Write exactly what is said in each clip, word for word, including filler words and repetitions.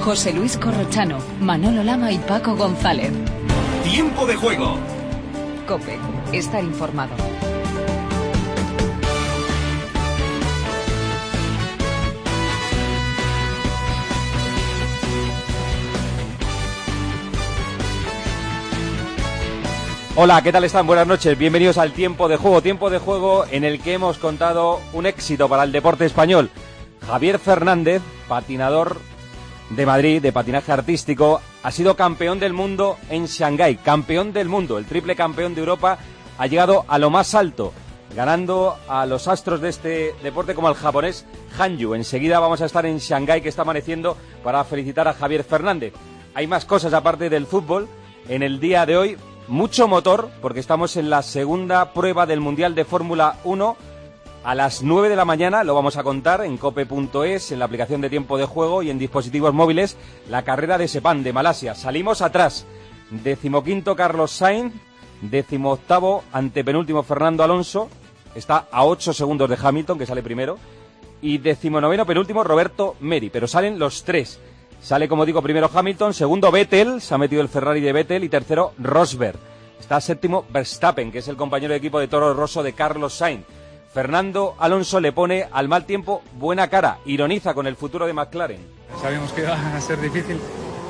José Luis Corrochano, Manolo Lama y Paco González. Tiempo de juego. COPE. Estar informado. Hola, ¿qué tal están? Buenas noches, bienvenidos al Tiempo de Juego. Tiempo de Juego en el que hemos contado un éxito para el deporte español. Javier Fernández, patinador de Madrid, de patinaje artístico, ha sido campeón del mundo en Shanghái. Campeón del mundo, el triple campeón de Europa, ha llegado a lo más alto, ganando a los astros de este deporte como el japonés Hanyu. Enseguida vamos a estar en Shanghái, que está amaneciendo, para felicitar a Javier Fernández. Hay más cosas aparte del fútbol en el día de hoy. Mucho motor, porque estamos en la segunda prueba del Mundial de Fórmula uno. A las nueve de la mañana lo vamos a contar en cope punto es, en la aplicación de Tiempo de Juego y en dispositivos móviles, la carrera de Sepang de Malasia. Salimos atrás. Decimoquinto Carlos Sainz, decimoctavo antepenúltimo Fernando Alonso, está a ocho segundos de Hamilton, que sale primero, y decimonoveno penúltimo Roberto Meri, pero salen los tres. Sale, como digo, primero Hamilton, segundo Vettel, se ha metido el Ferrari de Vettel, y tercero Rosberg. Está séptimo Verstappen, que es el compañero de equipo de Toro Rosso de Carlos Sainz. Fernando Alonso le pone al mal tiempo buena cara, ironiza con el futuro de McLaren. Sabíamos que iba a ser difícil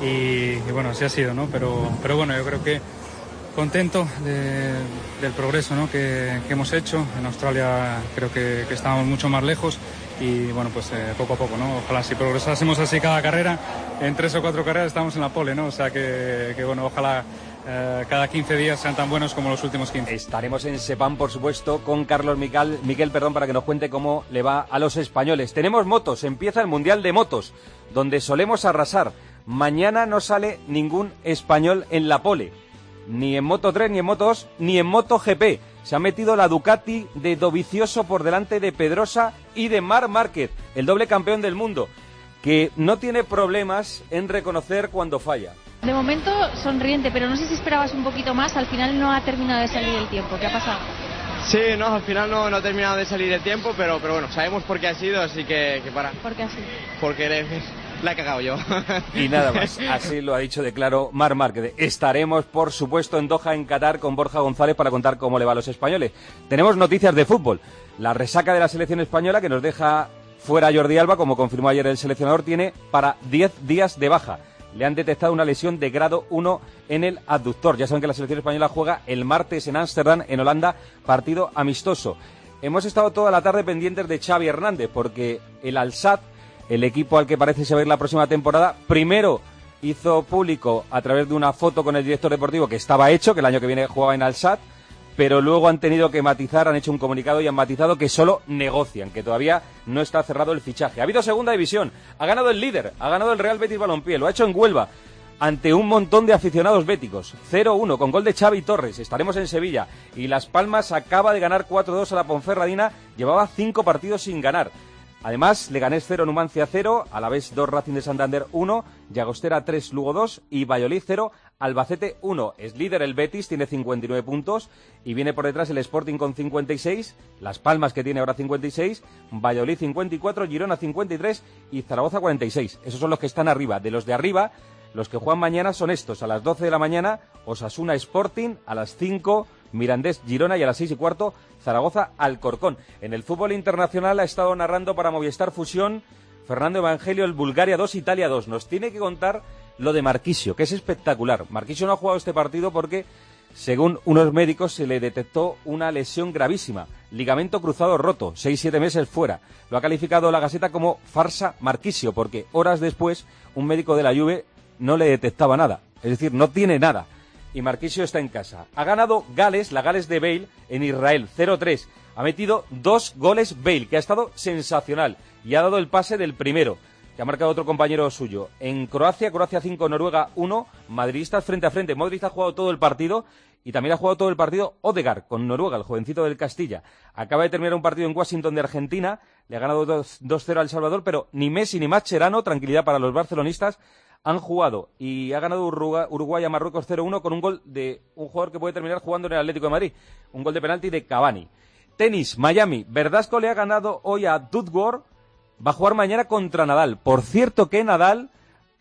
y, y bueno, sí ha sido, ¿no? Pero, pero bueno, yo creo que contento de, del progreso, ¿no? que, que hemos hecho. En Australia creo que, que estábamos mucho más lejos. Y bueno, pues eh, poco a poco, ¿no? Ojalá si progresásemos así cada carrera, en tres o cuatro carreras estamos en la pole, ¿no? O sea que, que bueno, ojalá eh, cada quince días sean tan buenos como los últimos quince. Estaremos en Sepang, por supuesto, con Carlos Miguel, Miguel, perdón, para que nos cuente cómo le va a los españoles. Tenemos motos, empieza el Mundial de Motos, donde solemos arrasar. Mañana no sale ningún español en la pole, ni en Moto tres, ni en Moto dos, ni en MotoGP. Se ha metido la Ducati de Dovizioso por delante de Pedrosa y de Marc Márquez, el doble campeón del mundo, que no tiene problemas en reconocer cuando falla. De momento sonriente, pero no sé si esperabas un poquito más. Al final no ha terminado de salir el tiempo. ¿Qué ha pasado? Sí, no, al final no, no ha terminado de salir el tiempo, pero, pero bueno, sabemos por qué ha sido, así que, que para. ¿Por qué así? Porque le, la he cagado yo. Y nada más, así lo ha dicho de claro Marc Márquez. Estaremos, por supuesto, en Doha, en Qatar, con Borja González para contar cómo le va a los españoles. Tenemos noticias de fútbol. La resaca de la selección española, que nos deja fuera a Jordi Alba, como confirmó ayer el seleccionador, tiene para diez días de baja. Le han detectado una lesión de grado uno en el abductor. Ya saben que la selección española juega el martes en Ámsterdam, en Holanda, partido amistoso. Hemos estado toda la tarde pendientes de Xavi Hernández, porque el Al-Sadd, el equipo al que parece se va a ir la próxima temporada, primero hizo público a través de una foto con el director deportivo que estaba hecho, que el año que viene jugaba en Al-Sadd, pero luego han tenido que matizar, han hecho un comunicado y han matizado que solo negocian, que todavía no está cerrado el fichaje. Ha habido segunda división, ha ganado el líder, ha ganado el Real Betis Balompié, lo ha hecho en Huelva, ante un montón de aficionados béticos. cero uno, con gol de Xavi Torres. Estaremos en Sevilla. Y Las Palmas acaba de ganar cuatro dos a la Ponferradina, llevaba cinco partidos sin ganar. Además, Leganés cero, Numancia cero, Alavés dos, Racing de Santander uno, Llagostera tres, Lugo dos y Valladolid cero, Albacete uno. Es líder el Betis, tiene cincuenta y nueve puntos y viene por detrás el Sporting con cincuenta y seis, Las Palmas, que tiene ahora cincuenta y seis, Valladolid cincuenta y cuatro, Girona cincuenta y tres y Zaragoza cuarenta y seis. Esos son los que están arriba. De los de arriba, los que juegan mañana son estos. A las doce de la mañana, Osasuna Sporting, a las cinco, Mirandés Girona y a las seis y cuarto, Zaragoza Alcorcón. En el fútbol internacional ha estado narrando para Movistar Fusión Fernando Evangelio el Bulgaria dos, Italia dos. Nos tiene que contar lo de Marquisio, que es espectacular. Marquisio no ha jugado este partido porque, según unos médicos, se le detectó una lesión gravísima. Ligamento cruzado roto, seis siete meses fuera. Lo ha calificado la Gaceta como farsa Marquisio, porque horas después un médico de la Juve no le detectaba nada. Es decir, no tiene nada. Y Marquisio está en casa. Ha ganado Gales, la Gales de Bale, en Israel, cero tres. Ha metido dos goles Bale, que ha estado sensacional. Y ha dado el pase del primero, que ha marcado otro compañero suyo. En Croacia, Croacia cinco, Noruega uno. Madridistas frente a frente. Modric ha jugado todo el partido. Y también ha jugado todo el partido Odegaard, con Noruega, el jovencito del Castilla. Acaba de terminar un partido en Washington de Argentina. Le ha ganado dos cero a El Salvador, pero ni Messi ni Mascherano, tranquilidad para los barcelonistas, han jugado, y ha ganado Uruguay, Uruguay a Marruecos cero uno con un gol de un jugador que puede terminar jugando en el Atlético de Madrid, un gol de penalti de Cavani. Tenis, Miami, Verdasco le ha ganado hoy a Woodward, va a jugar mañana contra Nadal. Por cierto que Nadal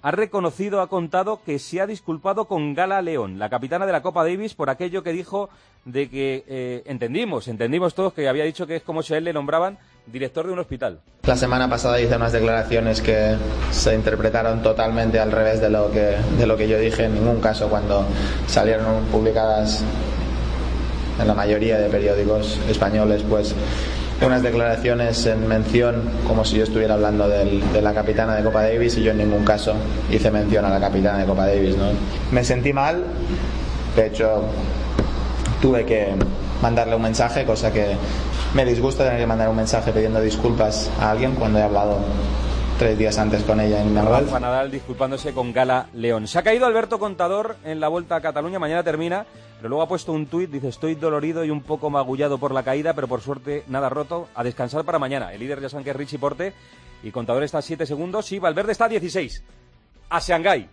ha reconocido, ha contado que se ha disculpado con Gala León, la capitana de la Copa Davis, por aquello que dijo de que eh, entendimos, entendimos todos que había dicho que es como si a él le nombraban director de un hospital. La semana pasada hice unas declaraciones que se interpretaron totalmente al revés de lo que, de lo que yo dije. En ningún caso, cuando salieron publicadas en la mayoría de periódicos españoles, pues unas declaraciones en mención como si yo estuviera hablando del, de la capitana de Copa Davis, y yo en ningún caso hice mención a la capitana de Copa Davis, ¿no? Me sentí mal, de hecho tuve que mandarle un mensaje, cosa que me disgusta tener que mandar un mensaje pidiendo disculpas a alguien cuando he hablado tres días antes con ella en Nadal. Rafa Nadal disculpándose con Gala León. Se ha caído Alberto Contador en la Vuelta a Cataluña, mañana termina, pero luego ha puesto un tuit, dice: estoy dolorido y un poco magullado por la caída, pero por suerte nada roto, a descansar para mañana. El líder ya saben que es Richie Porte, y Contador está a siete segundos y Valverde está a dieciséis. A Shanghái.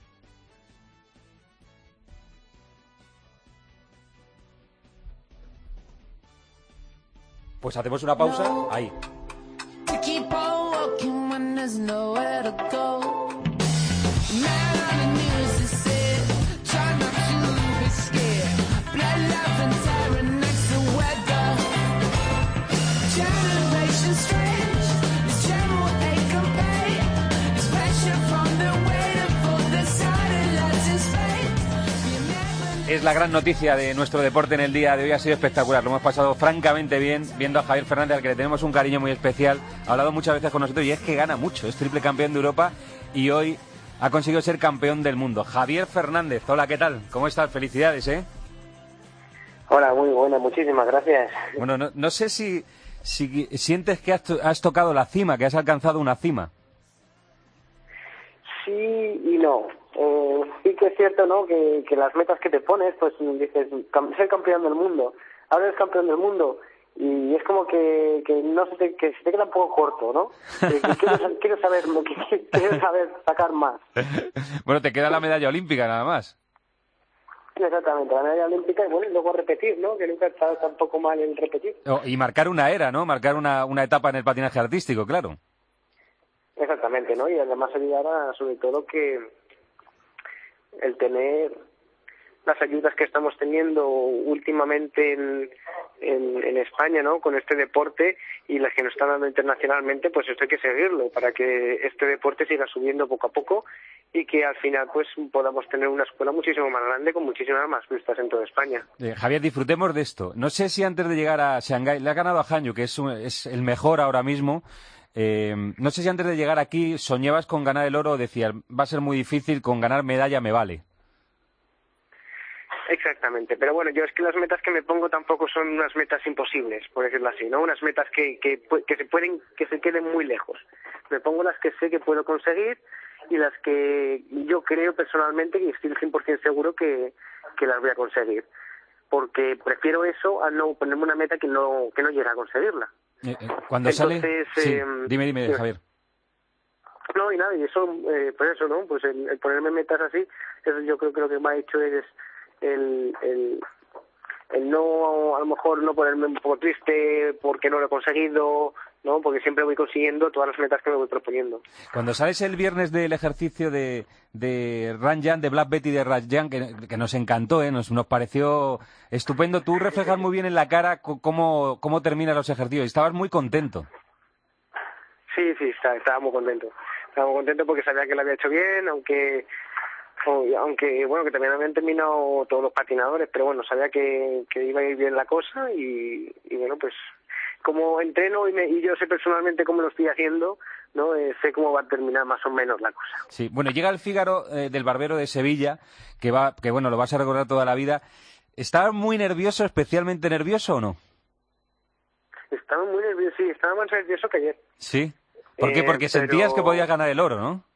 Pues hacemos una pausa, ahí. Es la gran noticia de nuestro deporte en el día de hoy. Ha sido espectacular, lo hemos pasado francamente bien viendo a Javier Fernández, al que le tenemos un cariño muy especial. Ha hablado muchas veces con nosotros y es que gana mucho, es triple campeón de Europa y hoy ha conseguido ser campeón del mundo. Javier Fernández, hola, ¿qué tal? ¿Cómo estás? Felicidades, ¿eh? Hola, muy buena, muchísimas gracias. Bueno, no, no sé si, si sientes que has, to- has tocado la cima, que has alcanzado una cima. Sí y no. Eh, sí que es cierto, ¿no?, que, que las metas que te pones, pues dices, cam- ser campeón del mundo, ahora eres campeón del mundo, y es como que, que no se te, que se te queda un poco corto, ¿no? Que, que quieres, quieres saber, que, quieres saber sacar más. Bueno, te queda la medalla olímpica nada más. Exactamente, la medalla olímpica, y bueno, y luego repetir, ¿no?, que nunca está tampoco mal el repetir. Oh, y marcar una era, ¿no? Marcar una, una etapa en el patinaje artístico, claro. Exactamente, ¿no? Y además ayudar a, sobre todo, que el tener las ayudas que estamos teniendo últimamente en, en, en España, ¿no?, con este deporte, y las que nos están dando internacionalmente, pues esto hay que seguirlo para que este deporte siga subiendo poco a poco y que al final pues podamos tener una escuela muchísimo más grande con muchísimas más pistas en toda España. Eh, Javier, disfrutemos de esto. No sé si antes de llegar a Shanghái, le ha ganado a Hanyu, que es, un, es el mejor ahora mismo. Eh, no sé si antes de llegar aquí soñabas con ganar el oro o decías, va a ser muy difícil, con ganar medalla me vale. Exactamente, pero bueno, yo es que las metas que me pongo tampoco son unas metas imposibles, por decirlo así, ¿no? Unas metas que, que, que se pueden, que se queden muy lejos. Me pongo las que sé que puedo conseguir y las que yo creo personalmente que estoy cien por ciento seguro que, que las voy a conseguir, porque prefiero eso a no ponerme una meta que no, que no llegue a conseguirla. Eh, eh, cuando Entonces, sale... Sí, eh, dime, dime, dime. Javier. No, y nada, y eso, eh, pues eso, ¿no? Pues el, el ponerme metas así, eso yo creo que lo que me ha hecho es el, el, el no, a lo mejor no ponerme un poco triste porque no lo he conseguido, ¿no? Porque siempre voy consiguiendo todas las metas que me voy proponiendo. Cuando sales el viernes del ejercicio de, de Ranjan, de Black Betty de Ranjan, que, que nos encantó, ¿eh? nos, nos pareció estupendo, tú reflejas muy bien en la cara c- cómo, cómo terminan los ejercicios. Estabas muy contento. Sí, sí, estaba, estaba muy contento. Estaba muy contento porque sabía que lo había hecho bien, aunque... aunque bueno, que también habían terminado todos los patinadores, pero bueno, sabía que, que iba a ir bien la cosa y, y bueno, pues como entreno y, me, y yo sé personalmente cómo lo estoy haciendo, no eh, sé cómo va a terminar más o menos la cosa. Sí, bueno, llega el Fígaro eh, del Barbero de Sevilla, que va, que bueno, lo vas a recordar toda la vida. ¿Estabas muy nervioso, especialmente nervioso o no? Estaba muy nervioso, sí, estaba más nervioso que ayer. Sí. ¿Por qué? Eh, Porque sentías pero... que podías ganar el oro, ¿no?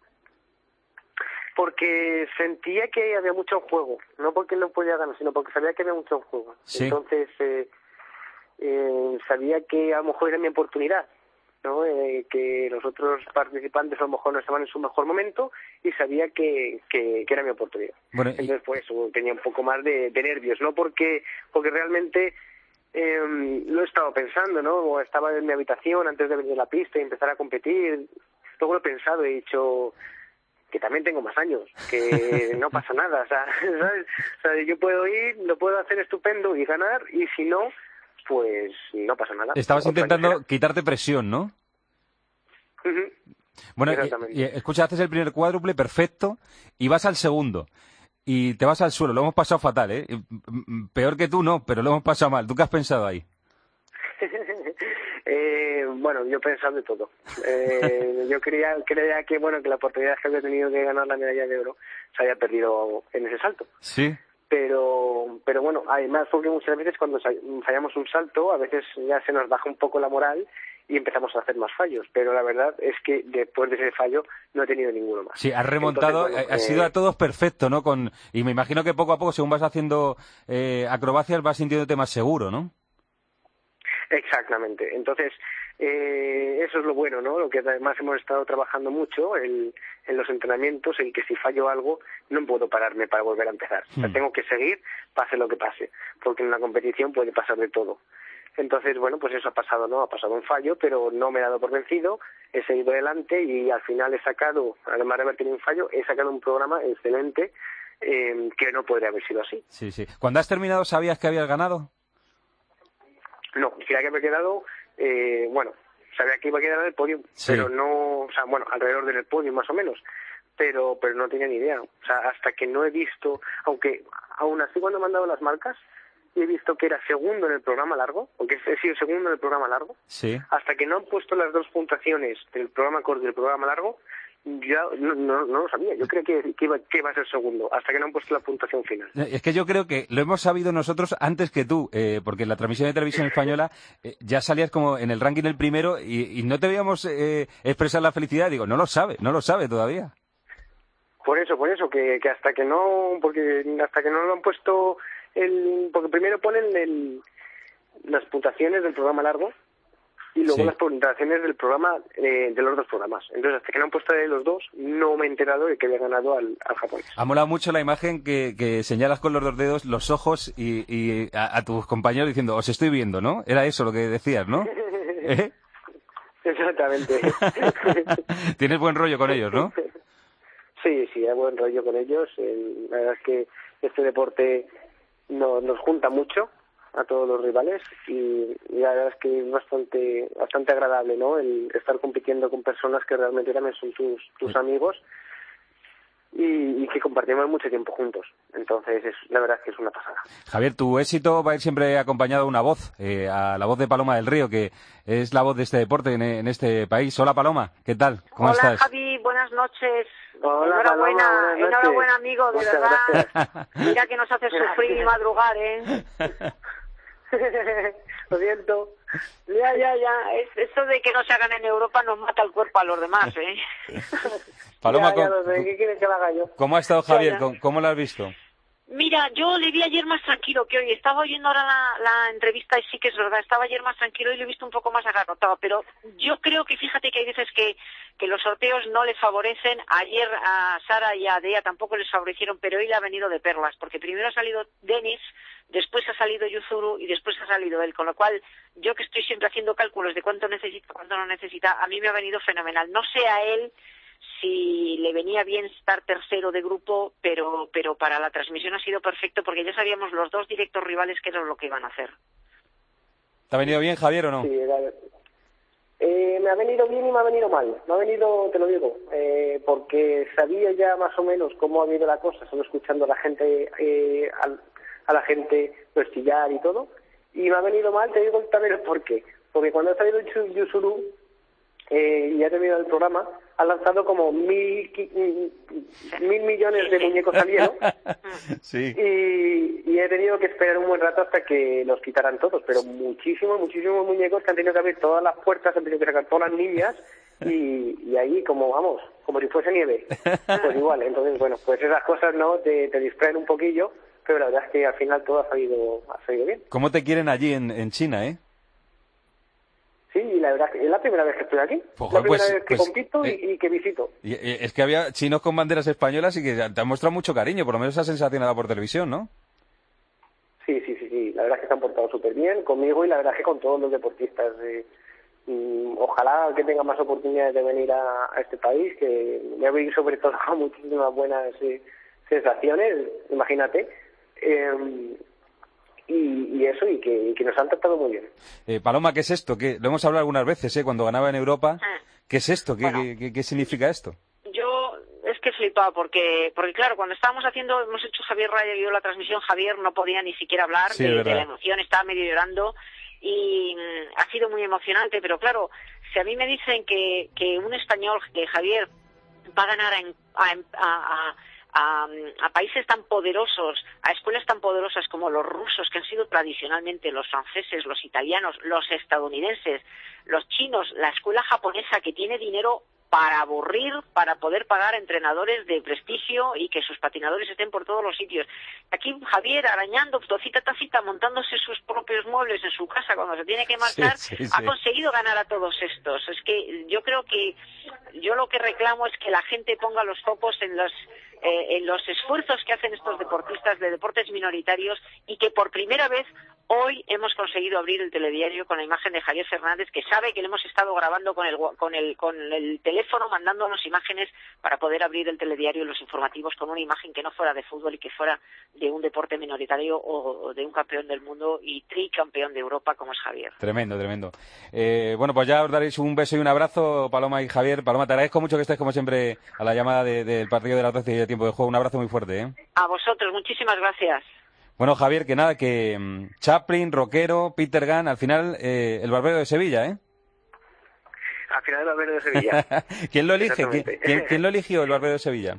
Porque sentía que había mucho en juego, no porque no podía ganar, sino porque sabía que había mucho en juego. Sí. Entonces, eh, eh, sabía que a lo mejor era mi oportunidad, ¿no? Eh, que los otros participantes a lo mejor no estaban en su mejor momento y sabía que, que, que era mi oportunidad. Bueno, y... Entonces, pues, tenía un poco más de, de nervios, no porque, porque realmente eh, lo he estado pensando, ¿no? O estaba en mi habitación antes de venir a la pista y empezar a competir, todo lo he pensado, he dicho... que también tengo más años, que no pasa nada, o sea, ¿sabes? O sea, yo puedo ir, lo puedo hacer estupendo y ganar, y si no, pues no pasa nada. Estabas Otra intentando ligera. quitarte presión, ¿no? Ujú. Bueno, Exactamente. y, y, escucha, haces el primer cuádruple perfecto y vas al segundo y te vas al suelo. Lo hemos pasado fatal, ¿eh? Peor que tú no, pero lo hemos pasado mal. ¿Tú qué has pensado ahí? eh, bueno, yo he pensado de todo. Eh, yo creía, creía que bueno que la oportunidad que había tenido de ganar la medalla de oro se había perdido en ese salto. Sí. Pero, pero bueno, además porque muchas veces cuando fallamos un salto, a veces ya se nos baja un poco la moral y empezamos a hacer más fallos. Pero la verdad es que después de ese fallo no he tenido ninguno más. Sí, has remontado, Entonces, bueno, has eh... sido a todos perfecto, ¿no? Con, y me imagino que poco a poco, según vas haciendo eh, acrobacias, vas sintiéndote más seguro, ¿no? Exactamente. Entonces, eh, eso es lo bueno, ¿no? Lo que además hemos estado trabajando mucho el, en los entrenamientos, el que si fallo algo no puedo pararme para volver a empezar. Hmm. O sea, tengo que seguir, pase lo que pase, porque en una competición puede pasar de todo. Entonces, bueno, pues eso ha pasado, ¿no? Ha pasado un fallo, pero no me he dado por vencido, he seguido adelante y al final he sacado, además de haber tenido un fallo, he sacado un programa excelente eh, que no podría haber sido así. Sí, sí. ¿Cuando has terminado sabías que habías ganado? No, quería que me he quedado, eh, bueno, sabía que iba a quedar en el podio, sí. Pero no, o sea, bueno, alrededor del podio más o menos, pero pero no tenía ni idea. O sea, hasta que no he visto, aunque aún así cuando me han dado las marcas, he visto que era segundo en el programa largo, porque he sido segundo en el programa largo, sí. Hasta que no han puesto las dos puntuaciones del programa corto y del programa largo, ya no, no, no lo sabía. Yo creo que, que, iba, que iba a ser segundo, hasta que no han puesto la puntuación final. Es que yo creo que lo hemos sabido nosotros antes que tú, eh, porque en la transmisión de televisión española eh, ya salías como en el ranking del primero y, y no te veíamos eh, expresar la felicidad. Digo, no lo sabe, no lo sabe todavía. Por eso, por eso, que, que hasta que no, porque hasta que no lo han puesto, el, porque primero ponen el, las puntuaciones del programa largo, y luego sí. Las puntuaciones del programa, eh, de los dos programas. Entonces, hasta que no han puesto de los dos, no me he enterado de que había ganado al, al japonés. Ha molado mucho la imagen que, que señalas con los dos dedos los ojos y, y a, a tus compañeros diciendo, os estoy viendo, ¿no? Era eso lo que decías, ¿no? ¿Eh? Exactamente. Tienes buen rollo con ellos, ¿no? Sí, sí, hay buen rollo con ellos. Eh, la verdad es que este deporte no, nos junta mucho a todos los rivales y, y la verdad es que es bastante bastante agradable, ¿no? El estar compitiendo con personas que realmente también son tus tus amigos y, y que compartimos mucho tiempo juntos. Entonces, es, la verdad es que es una pasada. Javier, tu éxito va a ir siempre acompañado de una voz, eh, a la voz de Paloma del Río, que es la voz de este deporte en, en este país. Hola, Paloma, ¿qué tal? ¿Cómo Hola, estás? Hola, Javi, buenas noches. Hola, enhorabuena, Paloma, buenas noches. Enhorabuena, amigo, de Muchas verdad. Gracias. Mira que nos hace sufrir y madrugar, ¿eh? Lo siento. Ya, ya, ya. Es, eso de que no se hagan en Europa nos mata el cuerpo a los demás, ¿eh? Paloma, ya, ya lo sé. ¿Qué quieres que lo haga yo? ¿Cómo ha estado Javier? Ya, ya. ¿Cómo lo has visto? Mira, yo le vi ayer más tranquilo que hoy. Estaba oyendo ahora la, la entrevista y sí que es verdad, estaba ayer más tranquilo y lo he visto un poco más agarrotado. Pero yo creo que fíjate que hay veces que, que los sorteos no les favorecen. Ayer a Sara y a Dea tampoco les favorecieron, pero hoy le ha venido de perlas, porque primero ha salido Denis, después ha salido Yuzuru y después ha salido él. Con lo cual, yo que estoy siempre haciendo cálculos de cuánto necesita, cuánto no necesita, a mí me ha venido fenomenal. No sé a él si le venía bien estar tercero de grupo, pero pero para la transmisión ha sido perfecto porque ya sabíamos los dos directos rivales que era lo que iban a hacer. ¿Te ha venido bien, Javier, o no? Sí, vale. eh, me ha venido bien y me ha venido mal. Me ha venido, te lo digo, eh, porque sabía ya más o menos cómo ha ido la cosa, solo escuchando a la gente, eh, a, a la gente pues chillar y todo. Y me ha venido mal, te digo también el por qué. Porque cuando ha salido Yuzuru eh, y ha terminado el programa, ha lanzado como mil, mil millones de muñecos salieron sí. y, y he tenido que esperar un buen rato hasta que los quitaran todos, pero muchísimos, muchísimos muñecos que han tenido que abrir todas las puertas, han tenido que sacar todas las niñas y, y ahí como, vamos, como si fuese nieve, pues igual. Entonces, bueno, pues esas cosas no te, te distraen un poquillo, pero la verdad es que al final todo ha salido, ha salido bien. ¿Cómo te quieren allí en, en China, eh? Sí, la verdad es la primera vez que estoy aquí, Pues, la primera pues, vez que pues, compito y, eh, y que visito. Y, y, es que había chinos con banderas españolas y que te han mostrado mucho cariño, por lo menos esa sensación dada por televisión, ¿no? Sí, sí, sí, sí, la verdad es que se han portado súper bien conmigo y la verdad es que con todos los deportistas de, mm, ojalá que tenga más oportunidades de venir a, a este país, que me voy sobre todo con muchísimas buenas eh, sensaciones, imagínate. Eh, Y, y eso, y que, y que nos han tratado muy bien. Eh, Paloma, ¿qué es esto? ¿Qué? Lo hemos hablado algunas veces, ¿eh? Cuando ganaba en Europa. ¿Qué es esto? ¿Qué, Bueno, qué, qué, qué significa esto? Yo es que he flipado porque, porque claro, cuando estábamos haciendo, hemos hecho Javier Raya y yo la transmisión, Javier no podía ni siquiera hablar Sí, de, es de la verdad. emoción, estaba medio llorando y mm, ha sido muy emocionante, pero claro, si a mí me dicen que, que un español, que Javier, va a ganar en- a, a, a A, a países tan poderosos, a escuelas tan poderosas como los rusos, que han sido tradicionalmente los franceses, los italianos, los estadounidenses, los chinos, la escuela japonesa, que tiene dinero para aburrir, para poder pagar entrenadores de prestigio y que sus patinadores estén por todos los sitios. Aquí Javier, arañando, tocita tacita, montándose sus propios muebles en su casa cuando se tiene que marchar, Sí, sí, ha sí. conseguido ganar a todos estos. Es que yo creo que yo lo que reclamo es que la gente ponga los focos en los eh, en los esfuerzos que hacen estos deportistas de deportes minoritarios y que por primera vez hoy hemos conseguido abrir el telediario con la imagen de Javier Fernández, que sabe que le hemos estado grabando con el con el con el teléfono, mandándonos imágenes para poder abrir el telediario y los informativos con una imagen que no fuera de fútbol y que fuera de un deporte minoritario o de un campeón del mundo y tricampeón de Europa como es Javier. Tremendo, tremendo. Eh, bueno, pues ya os daréis un beso y un abrazo, Paloma y Javier. Paloma, te agradezco mucho que estés, como siempre, a la llamada de- del partido de las doce y de tiempo de juego. Un abrazo muy fuerte, ¿eh? A vosotros, muchísimas gracias. Bueno, Javier, que nada, que mm, Chaplin, Roquero, Peter Gunn, al final, eh, el barbero de Sevilla, ¿eh? Al final el barbero de Sevilla. ¿Quién lo elige? ¿Quién, Exactamente. quién- quién lo eligió, el barbero de Sevilla?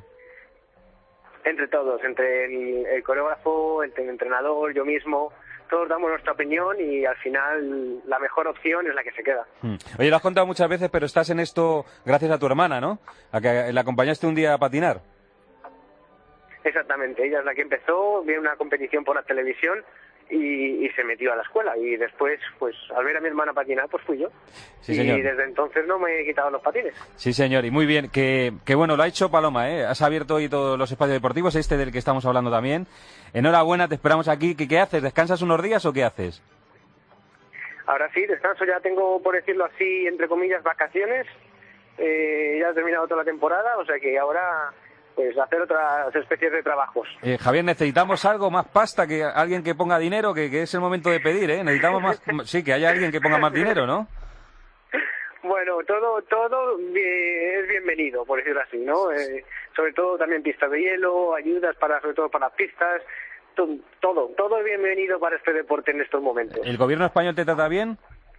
Entre todos, entre el, el coreógrafo, el, el entrenador, yo mismo, todos damos nuestra opinión y al final la mejor opción es la que se queda. Hmm. Oye, lo has contado muchas veces, pero estás en esto gracias a tu hermana, ¿no? A que la acompañaste un día a patinar. Exactamente, ella es la que empezó, vio una competición por la televisión y, y se metió a la escuela. Y después, pues al ver a mi hermana patinar, pues fui yo. Sí, y señor. desde entonces no me he quitado los patines. Sí, señor, y muy bien. Que, que bueno, lo ha hecho Paloma, ¿eh? Has abierto hoy todos los espacios deportivos, este del que estamos hablando también. Enhorabuena, te esperamos aquí. ¿Qué, qué haces? ¿Descansas unos días o qué haces? Ahora sí, descanso, ya tengo, por decirlo así, entre comillas, vacaciones. Eh, ya he terminado toda la temporada, o sea que ahora pues hacer otras especies de trabajos. Eh, Javier, necesitamos algo, más pasta, que alguien que ponga dinero, que, que es el momento de pedir, ¿eh? Necesitamos más, sí, que haya alguien que ponga más dinero, ¿no? Bueno, todo todo eh, es bienvenido, por decirlo así, ¿no? Eh, sobre todo también pistas de hielo, ayudas para sobre todo para las pistas, to- todo, todo es bienvenido para este deporte en estos momentos. ¿El gobierno español te trata bien?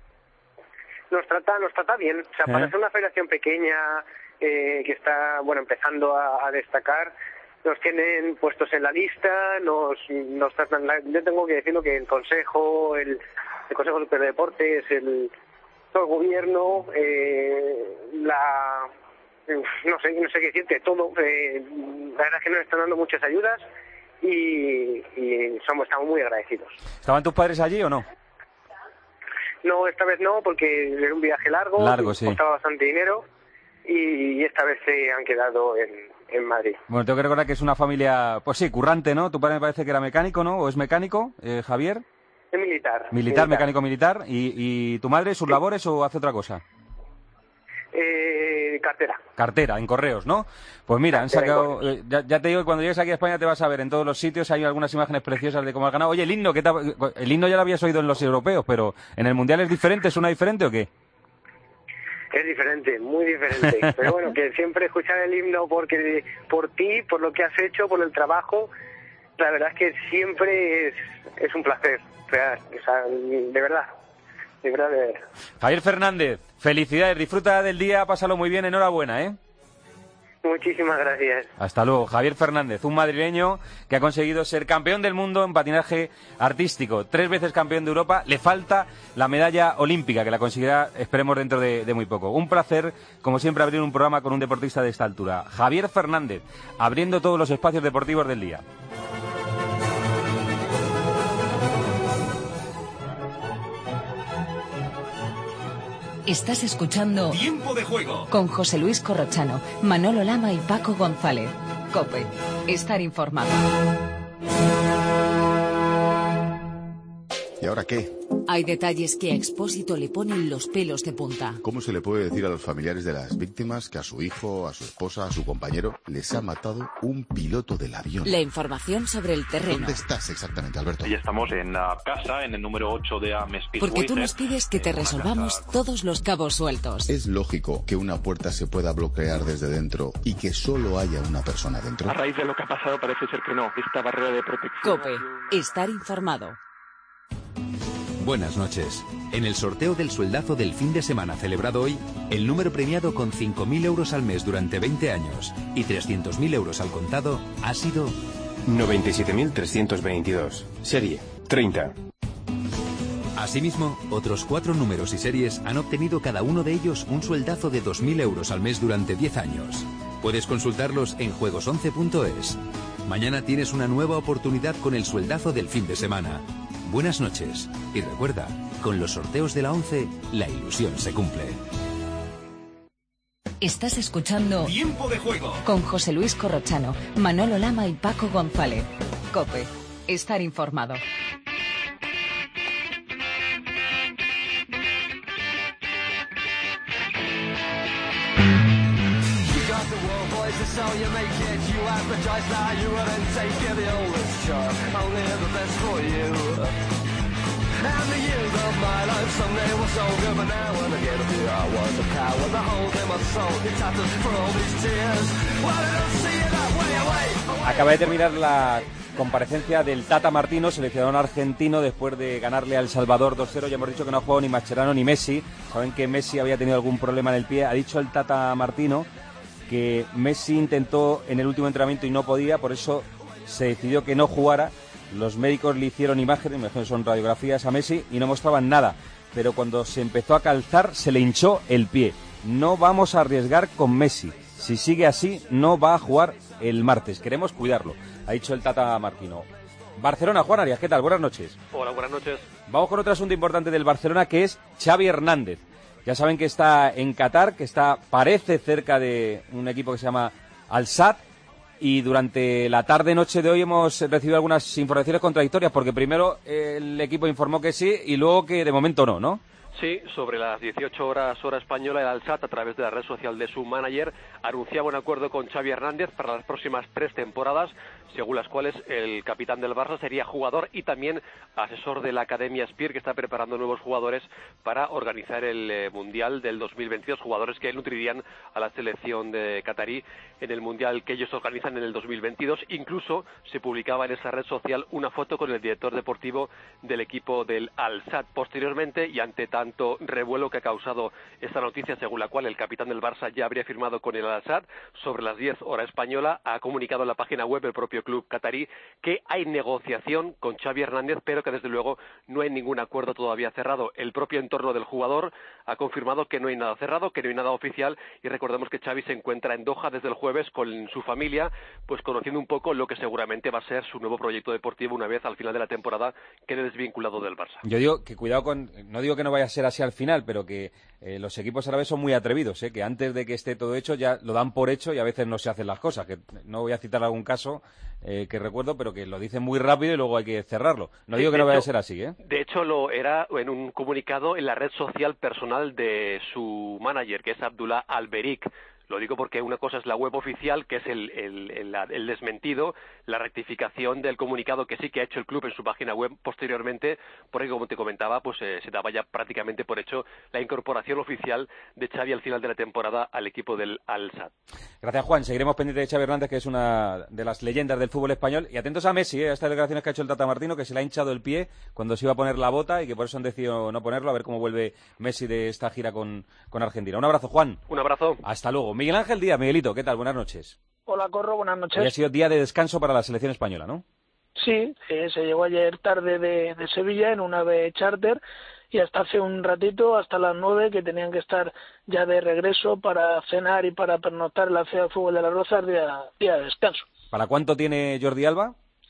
Nos trata nos trata bien, o sea, para ¿Eh? ser una federación pequeña eh, que está, bueno, empezando a, a destacar, nos tienen puestos en la lista, nos nos tratan, la- yo tengo que decirlo que el consejo, el, el Consejo Superior de Deportes, el todo el gobierno, eh, la uf, no sé no sé qué decirte, todo, eh, la verdad es que nos están dando muchas ayudas y, y somos estamos muy agradecidos. ¿Estaban tus padres allí o no? No, esta vez no, porque era un viaje largo, Largo, sí. costaba bastante dinero y, y esta vez se han quedado en, en Madrid. Bueno, tengo que recordar que es una familia, pues sí, currante, ¿no? Tu padre me parece que era mecánico, ¿no? ¿O es mecánico, eh, Javier? Es militar. Militar, mecánico militar. ¿Y, y tu madre, sus labores o hace otra cosa? Eh, cartera. Cartera, en correos, ¿no? Pues mira, han Cartera en sacado... eh, ya, ya te digo que cuando llegues aquí a España te vas a ver en todos los sitios, hay algunas imágenes preciosas de cómo has ganado. Oye, el himno, ¿qué tal? El himno ya lo habías oído en los europeos, pero ¿en el Mundial es diferente? ¿Suena diferente o qué? Es diferente, muy diferente. Pero bueno, que siempre escuchar el himno porque por ti, por lo que has hecho, por el trabajo, la verdad es que siempre es, es un placer. O sea, o sea, de verdad, de verdad, de verdad. Javier Fernández, felicidades, disfruta del día, pásalo muy bien, enhorabuena, ¿eh? Muchísimas gracias. Hasta luego. Javier Fernández, un madrileño que ha conseguido ser campeón del mundo en patinaje artístico, tres veces campeón de Europa. Le falta la medalla olímpica, que la conseguirá, esperemos, dentro de, de muy poco. Un placer, como siempre, abrir un programa con un deportista de esta altura. Javier Fernández, abriendo todos los espacios deportivos del día. Estás escuchando Tiempo de juego con José Luis Corrochano, Manolo Lama y Paco González. COPE. Estar informado. ¿Y ahora qué? Hay detalles que a Expósito le ponen los pelos de punta. ¿Cómo se le puede decir a los familiares de las víctimas que a su hijo, a su esposa, a su compañero les ha matado un piloto del avión? La información sobre el terreno. ¿Dónde estás exactamente, Alberto? Ya estamos en la casa, en el número ocho de Ames Peace Porque tú Waiter. nos pides que te resolvamos todos los cabos sueltos. ¿Es lógico que una puerta se pueda bloquear desde dentro y que solo haya una persona dentro? A raíz de lo que ha pasado parece ser que no. Esta barrera de protección... COPE. Estar informado. Buenas noches. En el sorteo del sueldazo del fin de semana celebrado hoy, el número premiado con cinco mil euros al mes durante veinte años y trescientos mil euros al contado ha sido... noventa y siete mil trescientos veintidós. Serie treinta. Asimismo, otros cuatro números y series han obtenido cada uno de ellos un sueldazo de dos mil euros al mes durante diez años. Puedes consultarlos en juegos once punto es. Mañana tienes una nueva oportunidad con el sueldazo del fin de semana. Buenas noches. Y recuerda, con los sorteos de la once, la ilusión se cumple. Estás escuchando Tiempo de Juego con José Luis Corrochano, Manolo Lama y Paco González. COPE. Estar informado. Acaba de terminar la comparecencia del Tata Martino, seleccionador argentino, después de ganarle a El Salvador dos cero. Ya hemos dicho que no ha jugado ni Mascherano ni Messi. Saben que Messi había tenido algún problema en el pie. Ha dicho el Tata Martino que Messi intentó en el último entrenamiento y no podía, por eso se decidió que no jugara. Los médicos le hicieron imágenes, imágenes son radiografías a Messi y no mostraban nada, pero cuando se empezó a calzar se le hinchó el pie. No vamos a arriesgar con Messi, si sigue así no va a jugar el martes, queremos cuidarlo, ha dicho el Tata Martino. Barcelona, Juan Arias, ¿qué tal? Buenas noches. Hola, buenas noches. Vamos con otro asunto importante del Barcelona, que es Xavi Hernández. Ya saben que está en Qatar, que está, parece cerca de un equipo que se llama Al-Sadd, y durante la tarde-noche de hoy hemos recibido algunas informaciones contradictorias, porque primero el equipo informó que sí y luego que de momento no, ¿no? Sí, sobre las dieciocho horas hora española, el Al-Sadd, a través de la red social de su manager, anunciaba un acuerdo con Xavi Hernández para las próximas tres temporadas, según las cuales el capitán del Barça sería jugador y también asesor de la Academia Spir, que está preparando nuevos jugadores para organizar el eh, Mundial del dos mil veintidós, jugadores que nutrirían a la selección de catarí en el Mundial que ellos organizan en el dos mil veintidós. Incluso se publicaba en esa red social una foto con el director deportivo del equipo del Al-Sadd. Posteriormente, y ante tanto revuelo que ha causado esta noticia, según la cual el capitán del Barça ya habría firmado con el Al-Sadd, sobre las diez hora española, ha comunicado en la página web el propio club catarí que hay negociación con Xavi Hernández, pero que desde luego no hay ningún acuerdo todavía cerrado. El propio entorno del jugador ha confirmado que no hay nada cerrado, que no hay nada oficial, y recordemos que Xavi se encuentra en Doha desde el jueves con su familia, pues conociendo un poco lo que seguramente va a ser su nuevo proyecto deportivo una vez al final de la temporada quede desvinculado del Barça. Yo digo que cuidado con, no digo que no vaya a ser así al final, pero que eh, los equipos árabes son muy atrevidos, ¿eh? Que antes de que esté todo hecho ya lo dan por hecho y a veces no se hacen las cosas, que no voy a citar algún caso eh, que recuerdo, pero que lo dicen muy rápido y luego hay que cerrarlo. No digo que no vaya a ser así, ¿eh? De hecho, lo era en un comunicado en la red social personal de su manager, que es Abdullah Alberik. Lo digo porque una cosa es la web oficial, que es el, el, el, el desmentido, la rectificación del comunicado que sí que ha hecho el club en su página web posteriormente, porque como te comentaba, pues eh, se daba ya prácticamente por hecho la incorporación oficial de Xavi al final de la temporada al equipo del Al-Sadd. Gracias, Juan. Seguiremos pendientes de Xavi Hernández, que es una de las leyendas del fútbol español. Y atentos a Messi, ¿eh? A estas declaraciones que ha hecho el Tata Martino, que se le ha hinchado el pie cuando se iba a poner la bota y que por eso han decidido no ponerlo, a ver cómo vuelve Messi de esta gira con, con Argentina. Un abrazo, Juan. Un abrazo. Hasta luego. Miguel Ángel Díaz, Miguelito, ¿qué tal? Buenas noches. Hola, Corro, buenas noches. Hoy ha sido día de descanso para la selección española, ¿no? Sí, eh, se llegó ayer tarde de, de Sevilla en una ave charter y hasta hace un ratito, hasta las nueve, que tenían que estar ya de regreso para cenar y para pernoctar en la Ciudad de Fútbol de las Rozas, día, día de descanso. ¿Para cuánto tiene Jordi Alba?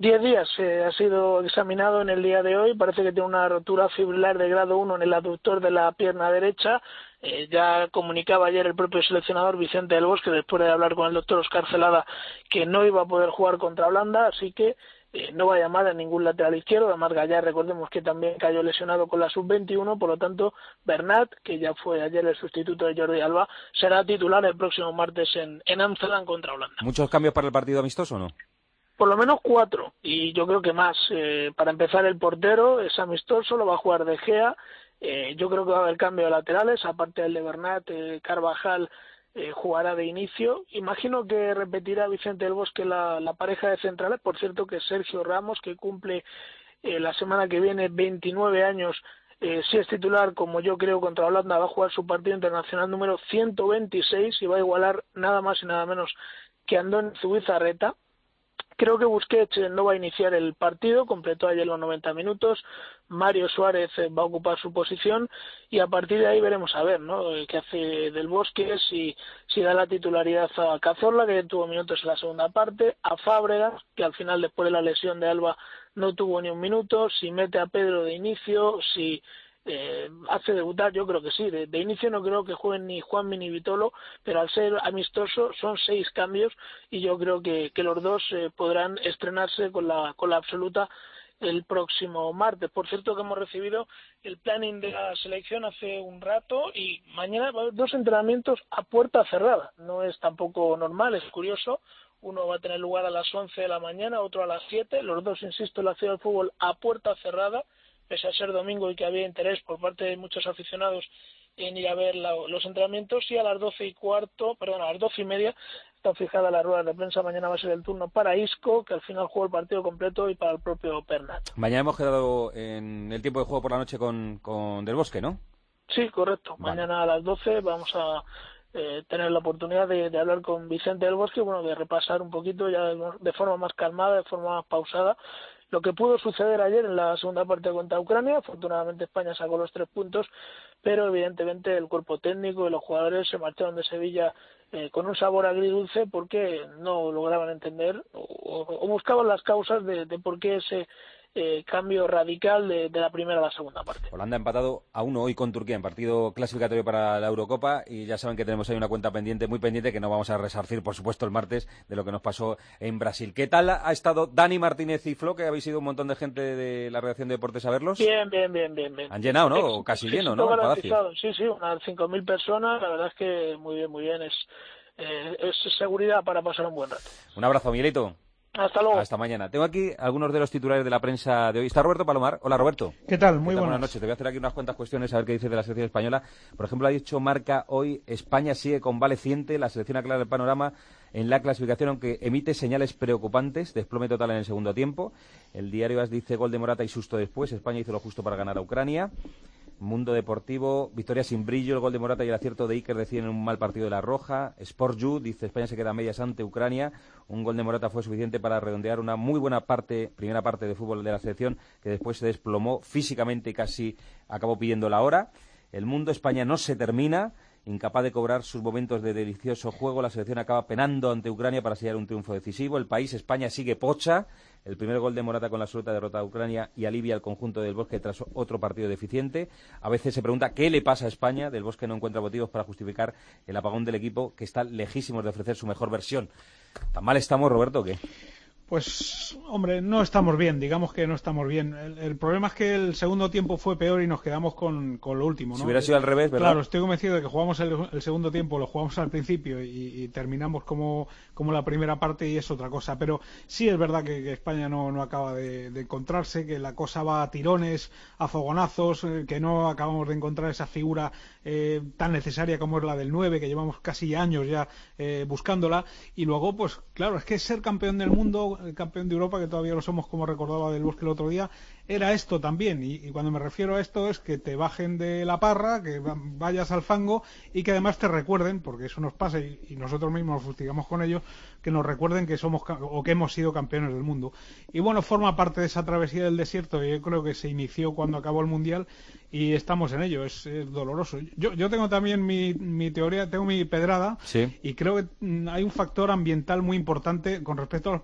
Diez días eh, ha sido examinado en el día de hoy. Parece que tiene una rotura fibrilar de grado uno en el aductor de la pierna derecha. Eh, ya comunicaba ayer el propio seleccionador Vicente del Bosque, después de hablar con el doctor Óscar Celada, que no iba a poder jugar contra Holanda, así que eh, no va a llamar a ningún lateral izquierdo. Además, Gallar, recordemos que también cayó lesionado con la sub veintiuno, por lo tanto, Bernat, que ya fue ayer el sustituto de Jordi Alba, será titular el próximo martes en, en Ámsterdam contra Holanda. ¿Muchos cambios para el partido amistoso o no? Por lo menos cuatro, y yo creo que más. Eh, para empezar, el portero es amistoso, lo va a jugar De Gea. Eh, yo creo que va a haber cambio de laterales, aparte del de Bernat, eh, Carvajal eh, jugará de inicio. Imagino que repetirá Vicente del Bosque la, la pareja de centrales. Por cierto, que Sergio Ramos, que cumple eh, la semana que viene veintinueve años, eh, si es titular, como yo creo, contra Holanda, va a jugar su partido internacional número ciento veintiséis y va a igualar nada más y nada menos que Andón Zubizarreta. Creo que Busquets no va a iniciar el partido, completó ayer los noventa minutos, Mario Suárez va a ocupar su posición y a partir de ahí veremos a ver, ¿no?, qué hace Del Bosque, si, si da la titularidad a Cazorla, que tuvo minutos en la segunda parte, a Fábregas, que al final después de la lesión de Alba no tuvo ni un minuto, si mete a Pedro de inicio, si Eh, hace debutar, yo creo que sí. De, de inicio no creo que jueguen ni Juanmi ni Vitolo, pero al ser amistoso son seis cambios y yo creo que, que los dos eh, podrán estrenarse con la, con la absoluta el próximo martes. Por cierto, que hemos recibido el planning de la selección hace un rato y mañana va a haber dos entrenamientos a puerta cerrada. No es tampoco normal, es curioso. Uno va a tener lugar a las once de la mañana, otro a las siete. Los dos, insisto, en la Ciudad del Fútbol a puerta cerrada, pese a ser domingo y que había interés por parte de muchos aficionados en ir a ver la, los entrenamientos. Y a las doce y cuarto, perdón, a las doce y media está fijada la rueda de prensa. Mañana va a ser el turno para Isco, que al final jugó el partido completo, y para el propio Bernat. Mañana hemos quedado en el tiempo de juego por la noche con, con Del Bosque, ¿no? Sí, correcto. Vale. Mañana a las doce vamos a eh, tener la oportunidad de, de hablar con Vicente Del Bosque, bueno, de repasar un poquito ya de, de forma más calmada, de forma más pausada, lo que pudo suceder ayer en la segunda parte contra Ucrania. Afortunadamente España sacó los tres puntos, pero evidentemente el cuerpo técnico y los jugadores se marcharon de Sevilla eh, con un sabor agridulce, porque no lograban entender o, o buscaban las causas de, de por qué ese eh, cambio radical de, de la primera a la segunda parte. Holanda ha empatado a uno hoy con Turquía en partido clasificatorio para la Eurocopa, y ya saben que tenemos ahí una cuenta pendiente, muy pendiente, que no vamos a resarcir, por supuesto, el martes de lo que nos pasó en Brasil. ¿Qué tal ha estado Dani Martínez y Flo, que habéis ido un montón de gente de la redacción de Deportes a verlos? Bien, bien, bien, bien. bien. Han llenado, ¿no? O casi sí, lleno, ¿no? El Palacio. Sí, sí, unas cinco mil personas. La verdad es que muy bien, muy bien. Es, eh, es seguridad para pasar un buen rato. Un abrazo, Miguelito. Hasta luego. Hasta mañana. Tengo aquí algunos de los titulares de la prensa de hoy. Está Roberto Palomar. Hola, Roberto. ¿Qué tal? Muy ¿Qué tal? buenas. Buenas noches. Te voy a hacer aquí unas cuantas cuestiones a ver qué dices de la selección española. Por ejemplo, ha dicho Marca hoy: España sigue convaleciente. La selección aclara el panorama en la clasificación, aunque emite señales preocupantes. Desplome total en el segundo tiempo. El diario AS dice: gol de Morata y susto después. España hizo lo justo para ganar a Ucrania. Mundo Deportivo: victoria sin brillo, el gol de Morata y el acierto de Iker deciden un mal partido de la Roja. Sport You dice: España se queda a medias ante Ucrania. Un gol de Morata fue suficiente para redondear una muy buena parte, primera parte de fútbol de la selección, que después se desplomó físicamente y casi acabó pidiendo la hora. El Mundo: España no se termina. Incapaz de cobrar sus momentos de delicioso juego, la selección acaba penando ante Ucrania para sellar un triunfo decisivo. El País: España sigue pocha. El primer gol de Morata con la absoluta derrota a Ucrania y alivia al conjunto del Bosque tras otro partido deficiente. A veces se pregunta qué le pasa a España. Del Bosque no encuentra motivos para justificar el apagón del equipo, que está lejísimos de ofrecer su mejor versión. ¿Tan mal estamos, Roberto, o qué? Pues, hombre, no estamos bien, digamos que no estamos bien. El, el problema es que el segundo tiempo fue peor y nos quedamos con, con lo último, ¿no? Si hubiera sido al revés, ¿verdad? Claro, estoy convencido de que jugamos el, el segundo tiempo, lo jugamos al principio y, y terminamos como, como la primera parte, y es otra cosa. Pero sí es verdad que, que España no, no acaba de, de encontrarse, que la cosa va a tirones, a fogonazos, eh, que no acabamos de encontrar esa figura eh, tan necesaria como es la del nueve, que llevamos casi años ya eh, buscándola. Y luego, pues claro, es que ser campeón del mundo, campeón de Europa, que todavía lo somos, como recordaba Del Bosque el otro día, era esto también. Y, y cuando me refiero a esto es que te bajen de la parra, que vayas al fango y que además te recuerden, porque eso nos pasa y, y nosotros mismos nos fustigamos con ello, que nos recuerden que somos o que hemos sido campeones del mundo. Y bueno, forma parte de esa travesía del desierto, y yo creo que se inició cuando acabó el Mundial y estamos en ello. Es, es doloroso. Yo, yo tengo también mi, mi teoría, tengo mi pedrada, sí. Y creo que hay un factor ambiental muy importante con respecto a los partidos que se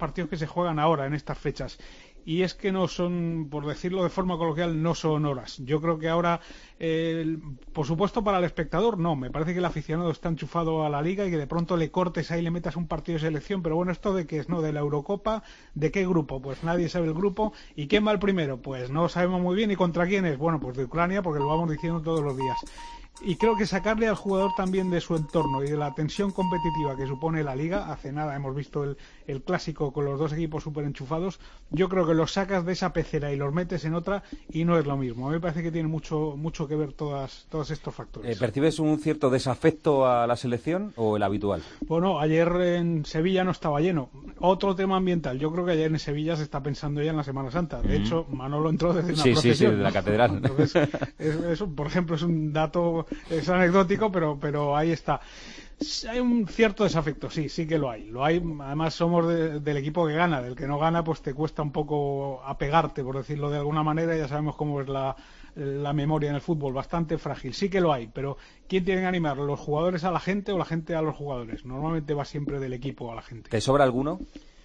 se juegan ahora en estas fechas. Y es que no son, por decirlo de forma coloquial, no son horas. Yo creo que ahora, eh, por supuesto para el espectador, no. Me parece que el aficionado está enchufado a la Liga y que de pronto le cortes ahí, le metas un partido de selección. Pero bueno, ¿esto de qué es? ¿No? ¿De la Eurocopa? ¿De qué grupo? Pues nadie sabe el grupo. ¿Y quién va el primero? Pues no sabemos muy bien. ¿Y contra quién es? Bueno, pues de Ucrania, porque lo vamos diciendo todos los días. Y creo que sacarle al jugador también de su entorno y de la tensión competitiva que supone la Liga, hace nada hemos visto el, el clásico con los dos equipos súper enchufados, yo creo que los sacas de esa pecera y los metes en otra y no es lo mismo. A mí me parece que tiene mucho mucho que ver todas, todos estos factores. Eh, ¿Percibes un cierto desafecto a la selección o el habitual? Bueno, ayer en Sevilla no estaba lleno. Otro tema ambiental, yo creo que ayer en Sevilla se está pensando ya en la Semana Santa. De mm. hecho, Manolo entró desde una sí, procesión. Sí, sí, de la catedral. Entonces, eso, por ejemplo, es un dato... Es anecdótico, pero pero ahí está. Hay un cierto desafecto, sí, sí que lo hay. Lo hay. Además somos de, del equipo que gana, del que no gana, pues te cuesta un poco apegarte, por decirlo de alguna manera. Ya sabemos cómo es la, la memoria en el fútbol, bastante frágil. Sí que lo hay, pero ¿quién tiene que animar? ¿Los jugadores a la gente o la gente a los jugadores? Normalmente va siempre del equipo a la gente. ¿Te sobra alguno?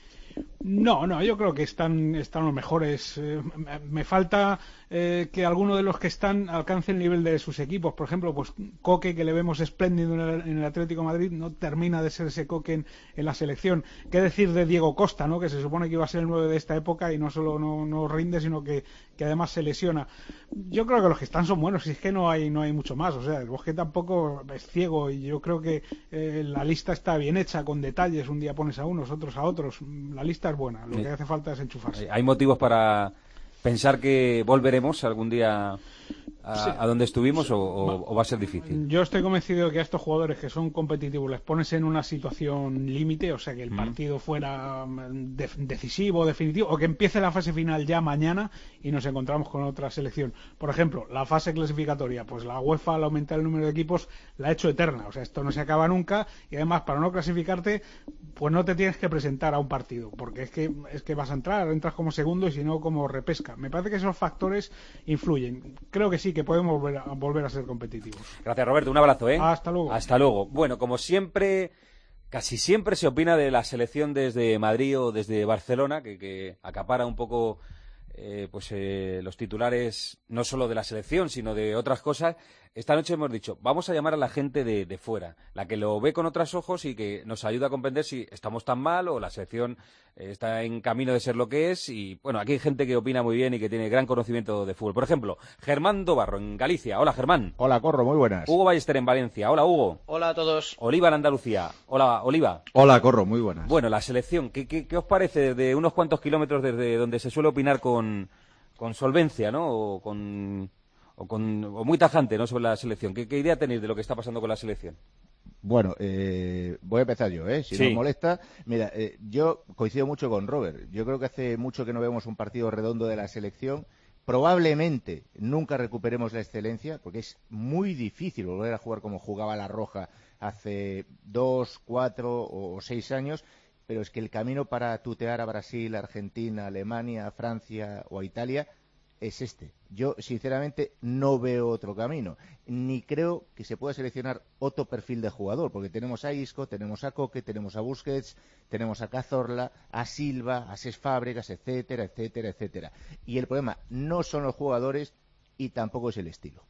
No, no, yo creo que están, están los mejores. Eh, me, me falta eh, que alguno de los que están alcance el nivel de sus equipos. Por ejemplo, pues Coque, que le vemos espléndido en el, en el Atlético de Madrid, no termina de ser ese Coque en, en la selección. ¿Qué decir de Diego Costa, ¿no? Que se supone que iba a ser el nueve de esta época y no solo no, no rinde, sino que, que además se lesiona? Yo creo que los que están son buenos, y es que no hay, no hay mucho más. O sea, el Bosque tampoco es ciego y yo creo que eh, la lista está bien hecha, con detalles. Un día pones a unos, otros a otros. La lista es buena, lo que hace falta es enchufarse. ¿Hay motivos para pensar que volveremos algún día a, sí. a donde estuvimos o, o, o va a ser difícil? Yo estoy convencido de que a estos jugadores que son competitivos les pones en una situación límite, o sea que el mm. partido fuera de, decisivo, definitivo, o que empiece la fase final ya mañana y nos encontramos con otra selección. Por ejemplo, la fase clasificatoria, pues la UEFA al aumentar el número de equipos la ha hecho eterna, o sea, esto no se acaba nunca y además para no clasificarte pues no te tienes que presentar a un partido, porque es que es que vas a entrar, entras como segundo y si no como repesca. Me parece que esos factores influyen. Creo que sí, que podemos volver a, volver a ser competitivos. Gracias, Roberto. Un abrazo, ¿eh? Hasta luego. Hasta luego. Bueno, como siempre, casi siempre se opina de la selección desde Madrid o desde Barcelona, que, que acapara un poco eh, pues eh, los titulares no solo de la selección, sino de otras cosas. Esta noche hemos dicho, vamos a llamar a la gente de, de fuera, la que lo ve con otros ojos y que nos ayuda a comprender si estamos tan mal o la selección eh, está en camino de ser lo que es. Y bueno, aquí hay gente que opina muy bien y que tiene gran conocimiento de fútbol. Por ejemplo, Germán Dobarro en Galicia. Hola, Germán. Hola, Corro, muy buenas. Hugo Ballester en Valencia. Hola, Hugo. Hola a todos. Oliva en Andalucía. Hola, Oliva. Hola, Corro, muy buenas. Bueno, la selección, ¿qué, qué, qué os parece de unos cuantos kilómetros desde donde se suele opinar con, con solvencia, ¿no? O con... O, con, o muy tajante, ¿no?, sobre la selección. ¿Qué, qué idea tenéis de lo que está pasando con la selección? Bueno, eh, voy a empezar yo, ¿eh? Si sí. no os molesta. Mira, eh, yo coincido mucho con Robert. Yo creo que hace mucho que no vemos un partido redondo de la selección. Probablemente nunca recuperemos la excelencia, porque es muy difícil volver a jugar como jugaba la Roja hace dos, cuatro o seis años. Pero es que el camino para tutear a Brasil, a Argentina, a Alemania, a Francia o a Italia es este. Yo, sinceramente, no veo otro camino. Ni creo que se pueda seleccionar otro perfil de jugador, porque tenemos a Isco, tenemos a Coque, tenemos a Busquets, tenemos a Cazorla, a Silva, a Cesc Fábregas, etcétera, etcétera, etcétera. Y el problema no son los jugadores y tampoco es el estilo.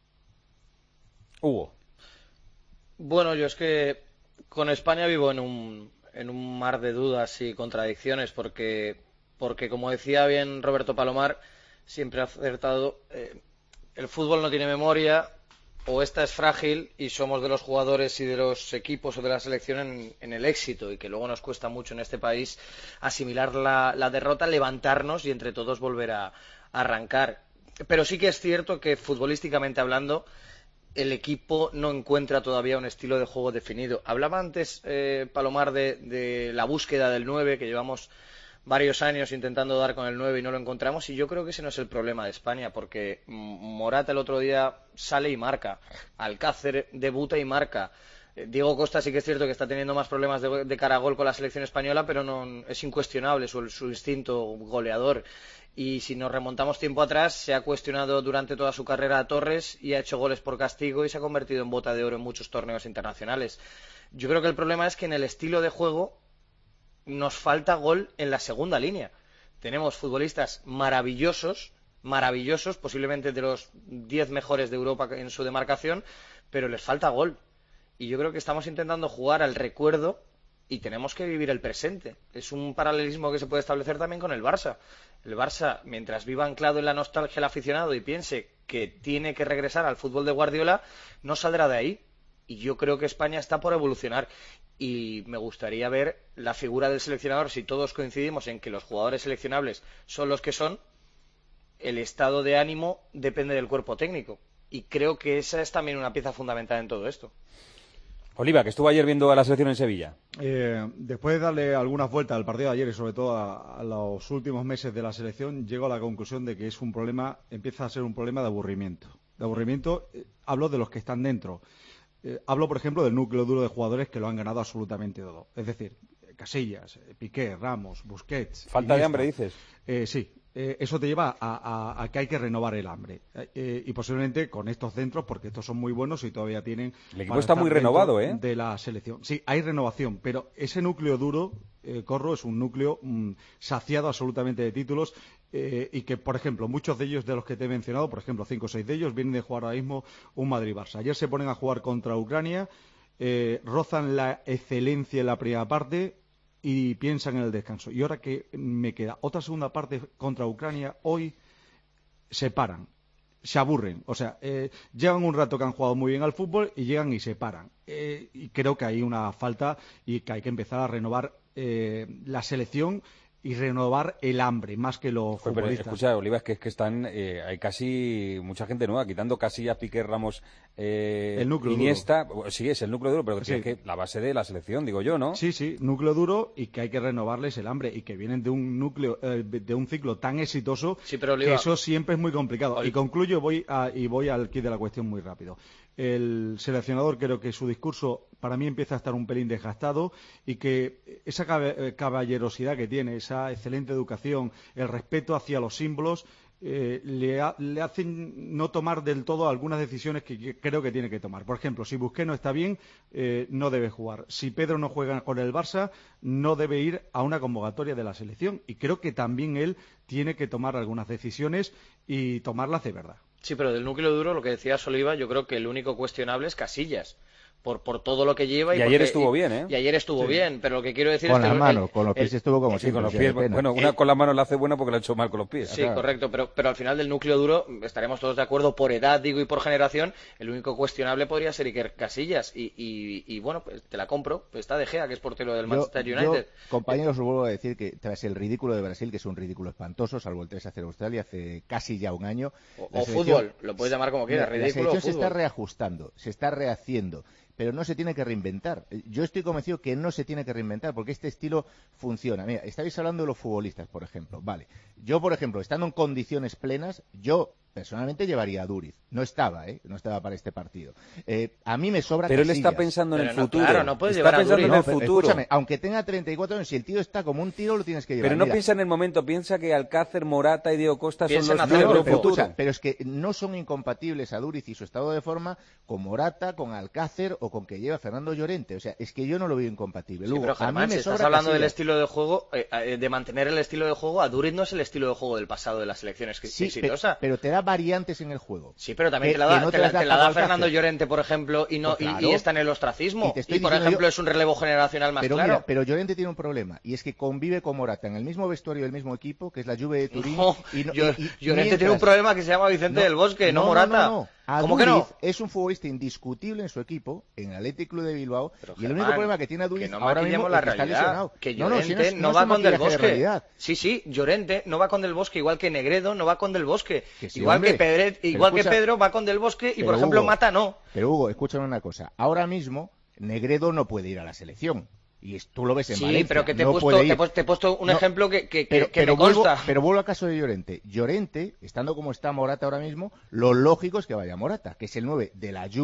Hugo. Bueno, yo es que con España vivo en un, en un mar de dudas y contradicciones, porque, porque como decía bien Roberto Palomar, siempre ha acertado, eh, el fútbol no tiene memoria, o esta es frágil y somos de los jugadores y de los equipos o de la selección en, en el éxito, y que luego nos cuesta mucho en este país asimilar la, la derrota, levantarnos y entre todos volver a, a arrancar. Pero sí que es cierto que futbolísticamente hablando el equipo no encuentra todavía un estilo de juego definido. Hablaba antes eh, Palomar de, de la búsqueda del nueve, que llevamos varios años intentando dar con el nueve y no lo encontramos, y yo creo que ese no es el problema de España, porque Morata el otro día sale y marca, Alcácer debuta y marca, Diego Costa sí que es cierto que está teniendo más problemas de, de cara a gol con la selección española, pero no es incuestionable su, su instinto goleador. Y si nos remontamos tiempo atrás, se ha cuestionado durante toda su carrera a Torres y ha hecho goles por castigo y se ha convertido en bota de oro en muchos torneos internacionales. Yo creo que el problema es que en el estilo de juego nos falta gol en la segunda línea. Tenemos futbolistas maravillosos, maravillosos, posiblemente de los diez mejores de Europa en su demarcación, pero les falta gol. Y yo creo que estamos intentando jugar al recuerdo y tenemos que vivir el presente. Es un paralelismo que se puede establecer también con el Barça. El Barça, mientras viva anclado en la nostalgia el aficionado y piense que tiene que regresar al fútbol de Guardiola, no saldrá de ahí. Y yo creo que España está por evolucionar. Y me gustaría ver la figura del seleccionador, si todos coincidimos en que los jugadores seleccionables son los que son, el estado de ánimo depende del cuerpo técnico. Y creo que esa es también una pieza fundamental en todo esto. Oliva, que estuvo ayer viendo a la selección en Sevilla. Eh, después de darle algunas vueltas al partido de ayer y sobre todo a, a los últimos meses de la selección, llego a la conclusión de que es un problema, empieza a ser un problema de aburrimiento. De aburrimiento, eh, hablo de los que están dentro. Eh, hablo, por ejemplo, del núcleo duro de jugadores que lo han ganado absolutamente todo. Es decir, Casillas, Piqué, Ramos, Busquets. ¿Falta Iniesta. de hambre, dices? Eh, sí. Eh, eso te lleva a, a, a que hay que renovar el hambre. Eh, y posiblemente con estos centros, porque estos son muy buenos y todavía tienen... El equipo está muy renovado, ¿eh? De la selección. Sí, hay renovación, pero ese núcleo duro, eh, Corro, es un núcleo mmm, saciado absolutamente de títulos eh, y que, por ejemplo, muchos de ellos de los que te he mencionado, por ejemplo, cinco o seis de ellos, vienen de jugar ahora mismo un Madrid-Barça. Ayer se ponen a jugar contra Ucrania, eh, rozan la excelencia en la primera parte y piensan en el descanso. Y ahora que me queda otra segunda parte contra Ucrania, hoy se paran, se aburren. O sea, eh, llevan un rato que han jugado muy bien al fútbol y llegan y se paran. Eh, y creo que hay una falta y que hay que empezar a renovar eh, la selección y renovar el hambre, más que los Pero, futbolistas. Pero, escucha, Oliva, es que, es que están, eh, hay casi mucha gente nueva, quitando Casillas, Piqué, Ramos, eh, el núcleo Iniesta. duro. Sí, es el núcleo duro, pero sí. es que la base de la selección, digo yo, ¿no? Sí, sí, núcleo duro y que hay que renovarles el hambre y que vienen de un núcleo, eh, de un ciclo tan exitoso sí, pero, Oliva, que eso siempre es muy complicado. Oliva. Y concluyo voy a, y voy al quid de la cuestión muy rápido. El seleccionador, creo que su discurso para mí empieza a estar un pelín desgastado y que esa caballerosidad que tiene, esa excelente educación, el respeto hacia los símbolos, eh, le, ha, le hacen no tomar del todo algunas decisiones que, que creo que tiene que tomar. Por ejemplo, si Busquets no está bien, eh, no debe jugar. Si Pedro no juega con el Barça, no debe ir a una convocatoria de la selección. Y creo que también él tiene que tomar algunas decisiones y tomarlas de verdad. Sí, pero del núcleo duro, lo que decía Oliva, yo creo que el único cuestionable es Casillas. Por, por todo lo que lleva. Y, y ayer porque, estuvo y, bien, ¿eh? Y ayer estuvo sí. bien, pero lo que quiero decir con es que... Con las manos, el, con los pies el, estuvo como sí, siempre. con los pies, bueno, una el, con las manos la hace buena porque la ha hecho mal con los pies. Sí, claro. correcto, pero, pero al final del núcleo duro, estaremos todos de acuerdo, por edad, digo, y por generación, el único cuestionable podría ser Iker Casillas. Y, y, y bueno, pues te la compro, pues está De Gea, que es portero del yo, Manchester United. Yo, compañeros, os vuelvo a decir que tras el ridículo de Brasil, que es un ridículo espantoso, salvo el tres a cero Australia hace casi ya un año... O, o fútbol, lo puedes llamar como quieras, ridículo. La selección o se está reajustando, se está rehaciendo, pero no se tiene que reinventar. Yo estoy convencido que no se tiene que reinventar porque este estilo funciona. Mira, estáis hablando de los futbolistas, por ejemplo. Vale, yo, por ejemplo, estando en condiciones plenas, yo personalmente llevaría a Duriz. No estaba, ¿eh? No estaba para este partido. Eh, a mí me sobra Pero Casillas. él está pensando en pero el no, futuro. Claro, no puedes está llevar pensando a Duriz. en el No, pero, futuro. escúchame, aunque tenga treinta y cuatro años, si el tío está como un tiro, lo tienes que llevar. Pero no Mira, piensa en el momento, piensa que Alcácer, Morata y Diego Costa son Piensa los en líderes hacer del pero, futuro. escucha, pero es que no son incompatibles a Duriz y su estado de forma con Morata, con Alcácer o con que lleva Fernando Llorente. O sea, es que yo no lo veo incompatible. Sí, Luego, pero Germán, a mí me si estás sobra hablando Casillas. del estilo de juego, eh, de mantener el estilo de juego, a Duriz no es el estilo de juego del pasado de las selecciones Sí, exitosas. pero, pero te da variantes en el juego. Sí, pero también que, te la da, no te te la, las da te la da Pablo Fernando Alcácer. Llorente, por ejemplo, y no Pues claro. y, y está en el ostracismo. Y Y, te estoy por diciendo ejemplo, yo- es un relevo generacional más Pero claro. mira, pero Llorente tiene un problema y es que convive con Morata en el mismo vestuario del mismo equipo, que es la Juve de Turín. No, y no- Llor- y- y Llorente mientras- tiene un problema que se llama Vicente No, del Bosque, no, no, Morata. no, no. A ¿Cómo que Duriz no? es un futbolista indiscutible en su equipo, en el Athletic Club de Bilbao, Pero, y el único Germán, problema que tiene a Duriz que no ahora mismo maquillemos es la que está realidad, lesionado. que no, no, si Llorente no, no, es va un con Del maquillaje de Bosque. realidad. Sí, sí, Llorente no va con Del Bosque, igual que Negredo no va con Del Bosque. Que sí, igual hombre. que Pedret, Pero igual escucha- que Pedro va con Del Bosque y, Pero, por ejemplo, Hugo, Mata no. Pero Hugo, escúchame una cosa. Ahora mismo Negredo no puede ir a la selección. Y es- tú lo ves en Sí, Valencia. pero que te he no puesto, puede te, ir. he puesto- te he puesto un No, ejemplo que, que, pero, que pero me vuelvo, consta. pero vuelvo al caso de Llorente. Llorente, estando como está Morata ahora mismo, lo lógico es que vaya Morata, que es el nueve de la Juve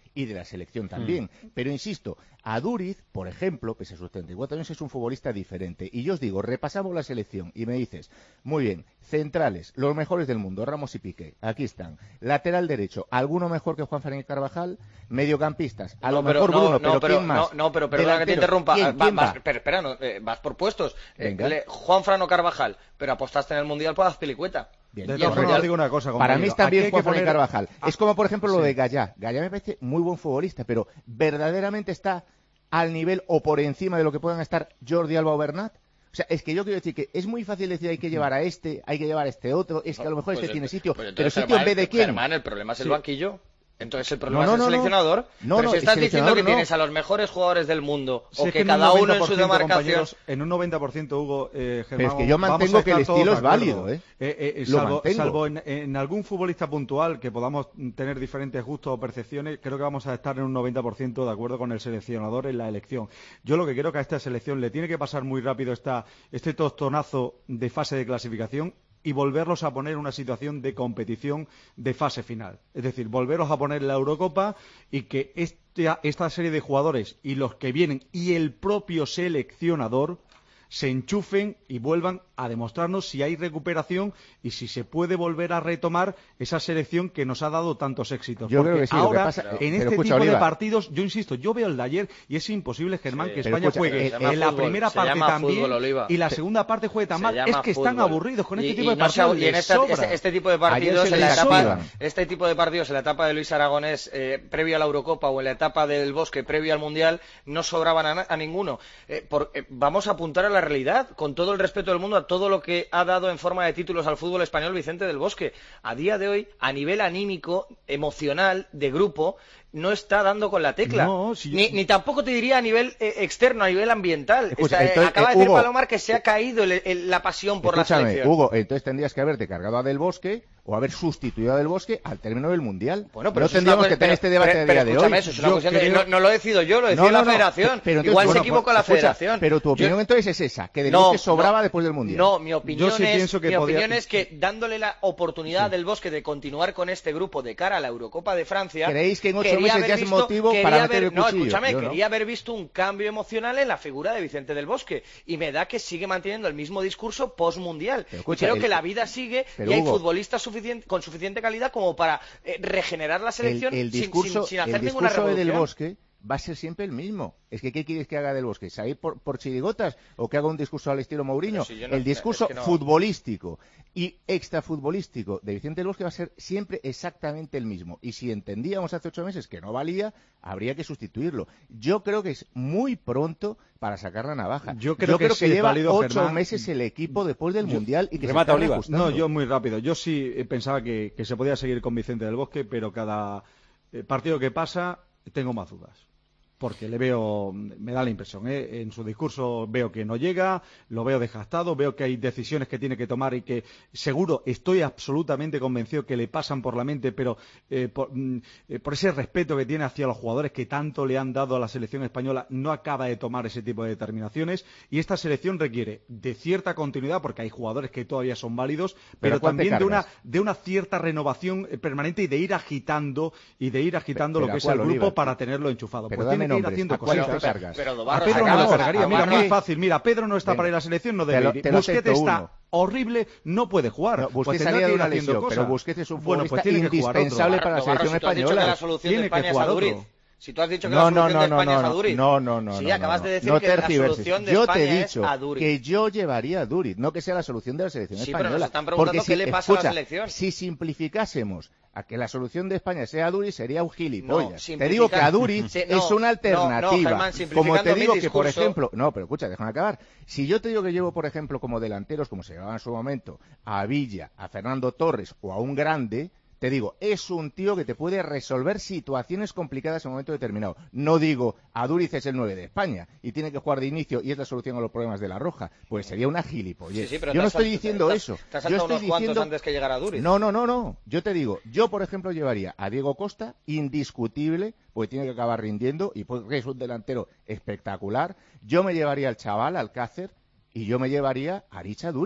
y de la selección también. Mm. Pero insisto, a Duriz, por ejemplo, pese a sus treinta y cuatro años, es un futbolista diferente. Y yo os digo, repasamos la selección y me dices, muy bien, centrales, los mejores del mundo, Ramos y Piqué, aquí están. Lateral derecho, ¿alguno mejor que Juan Fernández Carvajal? Mediocampistas, a no, lo pero, mejor no, Bruno, no, pero, pero ¿quién más? No, no pero perdona que te interrumpa. ¿Quién, va, quién vas, va? pero, espera, no, eh, vas por puestos. Eh, le, Juan Fran o Carvajal, pero apostaste en el Mundial por Azpilicueta. Bien, de todas formas, digo una cosa, para mí está bien Juan Fernández poner... Carvajal. Ah, es como, por ejemplo, lo sí. de Gallá. Gallá me parece muy buen futbolista, pero ¿verdaderamente está al nivel o por encima de lo que puedan estar Jordi Alba o Bernat? O sea, es que yo quiero decir que es muy fácil decir hay que llevar a este, hay que llevar a este otro, es que a lo mejor pues este el, tiene sitio, pues pero sitio en vez de quién. Germán, el problema es el sí. banquillo. Entonces el problema no, no, es el no, seleccionador. No, pero no, si estás diciendo que no. tienes a los mejores jugadores del mundo, si o que, que en cada uno en su demarcación... En un noventa por ciento, Hugo, eh, Germán, pero es que yo mantengo que el estilo es válido, ¿eh? eh, eh salvo salvo en, en algún futbolista puntual que podamos tener diferentes gustos o percepciones, creo que vamos a estar en un noventa por ciento de acuerdo con el seleccionador en la elección. Yo lo que creo que a esta selección le tiene que pasar muy rápido esta, este tostonazo de fase de clasificación y volverlos a poner en una situación de competición de fase final. Es decir, volverlos a poner en la Eurocopa y que esta, esta serie de jugadores y los que vienen y el propio seleccionador se enchufen y vuelvan a demostrarnos si hay recuperación y si se puede volver a retomar esa selección que nos ha dado tantos éxitos. Yo Porque creo que sí, ahora, pasa, en este escucha, tipo Oliva. de partidos, yo insisto, yo veo el de ayer y es imposible, Germán, sí, que España escucha, juegue eh, en la fútbol, primera parte también fútbol, y la segunda parte juegue tan se mal. Es que están fútbol. aburridos con y, este tipo y de no partidos. Se, y en esta, este, este tipo de partidos, en la etapa, este tipo de partidos en la etapa de Luis Aragonés, eh, previo a la Eurocopa o en la etapa del Bosque, previo al Mundial, no sobraban a, a ninguno. Eh, por, eh, vamos a apuntar a la realidad, con todo el respeto del mundo, a todo lo que ha dado en forma de títulos al fútbol español Vicente del Bosque. A día de hoy, a nivel anímico, emocional, de grupo, no está dando con la tecla. No, si ni, yo... ni tampoco te diría a nivel eh, externo, a nivel ambiental. Escucha, está, entonces, acaba eh, de decir Hugo, Palomar que se ha caído el, el, la pasión por escúchame, la selección. Hugo, entonces tendrías que haberte cargado a Del Bosque o haber sustituido a Del Bosque al término del Mundial. Bueno, pero no tendríamos que tener este debate pero, a día pero, de hoy. Eso es una Yo cuestión creo... de, no, no lo decido yo, lo decide no, no, la no, Federación. pero entonces, Igual bueno, se equivocó pues, la escucha, Federación. Pero tu opinión yo... entonces es esa, que Del no, Bosque sobraba no, después del Mundial. No, mi opinión, sí es, que mi podía... opinión es que dándole la oportunidad sí. Del Bosque de continuar con este grupo de cara a la Eurocopa de Francia... ¿Creéis que en ocho meses ya es visto, motivo para meter haber, el cuchillo? No, escúchame, yo no. quería haber visto un cambio emocional en la figura de Vicente del Bosque y me da que sigue manteniendo el mismo discurso post-mundial. Creo el, que la vida sigue y hay Hugo, futbolistas suficiente, con suficiente calidad como para eh, regenerar la selección el, el discurso, sin, sin, sin hacer el ninguna discurso revolución. Del Bosque va a ser siempre el mismo. Es que, ¿qué quieres que haga Del Bosque? ¿Salir por, por chirigotas o que haga un discurso al estilo Mourinho? Si no, el discurso es que no... futbolístico y extrafutbolístico de Vicente Del Bosque va a ser siempre exactamente el mismo. Y si entendíamos hace ocho meses que no valía, habría que sustituirlo. Yo creo que es muy pronto para sacar la navaja. Yo creo yo que, creo sí, que lleva válido, ocho Germán. meses el equipo después del yo, Mundial y que se remata, está Oliva. ajustando. No, yo muy rápido. Yo sí pensaba que, que se podía seguir con Vicente Del Bosque, pero cada eh, partido que pasa tengo más dudas. Porque le veo, me da la impresión, ¿eh? En su discurso veo que no llega, lo veo desgastado, veo que hay decisiones que tiene que tomar y que seguro, estoy absolutamente convencido que le pasan por la mente, pero eh, por, eh, por ese respeto que tiene hacia los jugadores que tanto le han dado a la selección española, no acaba de tomar ese tipo de determinaciones y esta selección requiere de cierta continuidad, porque hay jugadores que todavía son válidos, pero, pero también de una, de una cierta renovación permanente y de ir agitando y de ir agitando pero, lo que es ¿cuál, el grupo Oliva? Para tenerlo enchufado. Pero pues tiene que ir haciendo cositas. Pero, pero a Pedro no lo cargaría. Mira, muy Barque. fácil. Mira, Pedro no está Venga. Para ir a la selección, no debe ir. Busquets está horrible, no puede jugar. No, Busquets pues salía de una lesión, cosas. Pero Busquets es un bueno, futbolista pues indispensable para la selección española. La solución de España es a Duriz. Si tú has dicho que no, la solución no, no, de España no, es a Duriz. No, no, no. Sí, no, acabas no, de decir no que la solución de yo España te he dicho es a Duriz. que yo llevaría a Duriz, no que sea la solución de la selección sí, española. Pero nos están preguntando porque qué si, le pasa escucha, a la selección. Si simplificásemos a que la solución de España sea a Duriz, sería un gilipollas. No, te digo que a Duriz sí, no, es una alternativa. No, no, Germán, como te digo que, discurso... por ejemplo... No, pero escucha, déjame acabar. Si yo te digo que llevo, por ejemplo, como delanteros, como se llevaba en su momento, a Villa, a Fernando Torres o a un grande... Te digo, es un tío que te puede resolver situaciones complicadas en un momento determinado. No digo, a Duriz es el nueve de España y tiene que jugar de inicio y es la solución a los problemas de la Roja. Pues sería una gilipollez. Sí, sí, pero yo no estoy sal... diciendo te, eso. Te has yo estoy unos diciendo... cuantos antes que llegara a Duriz. No, no, no, no. Yo te digo, yo, por ejemplo, llevaría a Diego Costa, indiscutible, porque tiene que acabar rindiendo y porque es un delantero espectacular. Yo me llevaría al chaval, al Cácer, y yo me llevaría a Richa Duriz.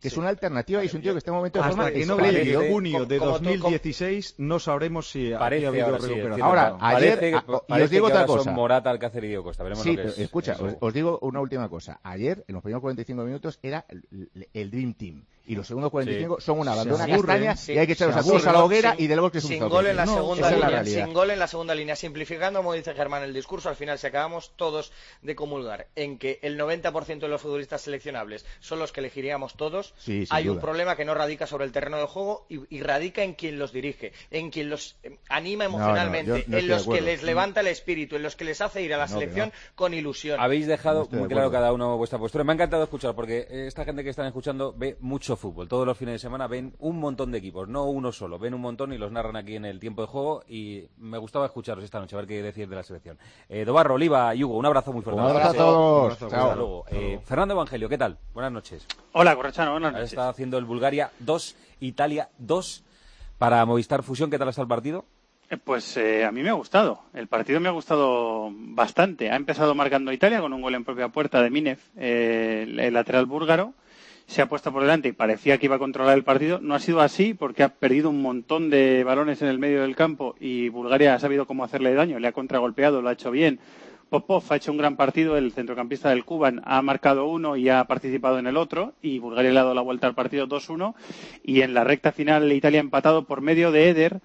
que es una alternativa y es un tío que está en un momento de Hasta forma que no espléndido. llegue junio de como dos mil tú, dieciséis no sabremos si Parece, ha habido ahora sí, recuperación. entiendo. Ahora, Parece ayer, que- a- y parece os digo que otra ahora cosa. son Morata, Alcácer y Diego Costa. Veremos Sí, lo que pero es. escucha, eso. os, os digo una última cosa. Ayer, en los primeros cuarenta y cinco minutos, era el, el Dream Team. Y los segundos cuarenta y cinco Sí. son una Se bandona aburren, castaña sí, y hay que echarlos se a todos a la aburren. hoguera Sin- y de luego que es un sin zoquete. gol en la No, segunda esa es la línea, realidad. sin gol en la segunda línea, simplificando, como dice Germán el discurso, al final si acabamos todos de comulgar en que el noventa por ciento de los futbolistas seleccionables son los que elegiríamos todos, Sí, sin hay un duda. problema que no radica sobre el terreno de juego y, y radica en quien los dirige, en quien los eh, anima emocionalmente, yo no estoy en de los que acuerdo. les levanta el espíritu, en los que les hace ir a la No, que selección no. con ilusión. Habéis dejado No estoy de muy claro acuerdo. cada uno vuestra postura. Me ha encantado escuchar porque eh, esta gente que están escuchando ve mucho fútbol. Todos los fines de semana ven un montón de equipos, no uno solo. Ven un montón y los narran aquí en el tiempo de juego y me gustaba escucharos esta noche, a ver qué decir de la selección. Eh, Dobarro, Oliva y Hugo, un abrazo muy fuerte. Un abrazo a todos. Hasta Chao. luego. Eh, Fernando Evangelio, ¿qué tal? Buenas noches. Hola, Corrochano, buenas Has noches. estado haciendo el Bulgaria dos, Italia dos para Movistar Fusión. ¿Qué tal está el partido? Eh, Pues eh, a mí me ha gustado. El partido me ha gustado bastante. Ha empezado marcando Italia con un gol en propia puerta de Minev, eh, el, el lateral búlgaro. Se ha puesto por delante y parecía que iba a controlar el partido. No ha sido así porque ha perdido un montón de balones en el medio del campo y Bulgaria ha sabido cómo hacerle daño. Le ha contragolpeado, lo ha hecho bien. Popov ha hecho un gran partido, el centrocampista del Kuban ha marcado uno y ha participado en el otro y Bulgaria le ha dado la vuelta al partido dos uno y en la recta final Italia ha empatado por medio de Eder,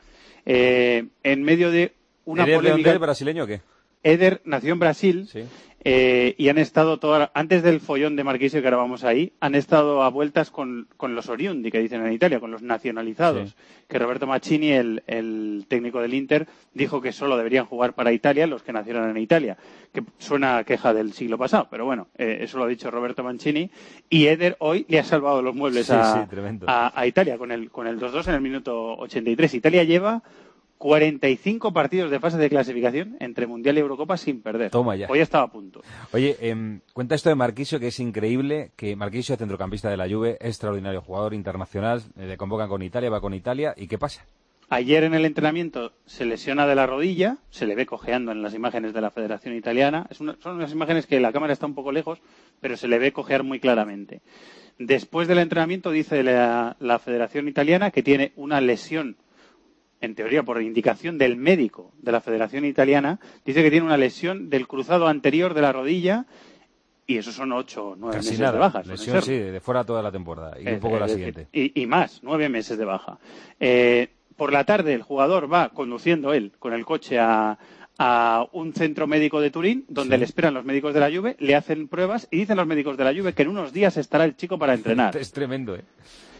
eh, en medio de una ¿Eres de polémica. Onda, brasileño o qué? Eder nació en Brasil Sí. eh, y han estado toda, antes del follón de Marquisio, que ahora vamos ahí, han estado a vueltas con, con los oriundi, que dicen en Italia, con los nacionalizados. Sí. Que Roberto Mancini, el, el técnico del Inter, dijo que solo deberían jugar para Italia los que nacieron en Italia. Que suena a queja del siglo pasado, pero bueno, eh, eso lo ha dicho Roberto Mancini. Y Eder hoy le ha salvado los muebles Sí, a, sí, tremendo. a, a Italia con el, con el dos dos en el minuto ochenta y tres. Italia lleva cuarenta y cinco partidos de fase de clasificación entre Mundial y Eurocopa sin perder. Toma ya. Hoy estaba a punto. Oye, eh, cuenta esto de Marquisio, que es increíble, que Marquisio, centrocampista de la Juve, extraordinario jugador internacional, eh, le convocan con Italia, va con Italia, ¿y qué pasa? Ayer en el entrenamiento se lesiona de la rodilla, se le ve cojeando en las imágenes de la Federación Italiana. Es una, son unas imágenes que la cámara está un poco lejos, pero se le ve cojear muy claramente. Después del entrenamiento dice la, la Federación Italiana que tiene una lesión, en teoría por indicación del médico de la Federación Italiana, dice que tiene una lesión del cruzado anterior de la rodilla y eso son ocho o nueve Casi meses nada. de baja. suelen Lesión, serlo. sí, de fuera toda la temporada y un Es- poco es la decir, siguiente. Y, y más, nueve meses de baja. Eh, por la tarde el jugador va conduciendo él con el coche a, a un centro médico de Turín, donde Sí. le esperan los médicos de la Juve, le hacen pruebas y dicen los médicos de la Juve que en unos días estará el chico para entrenar. Es tremendo, ¿eh?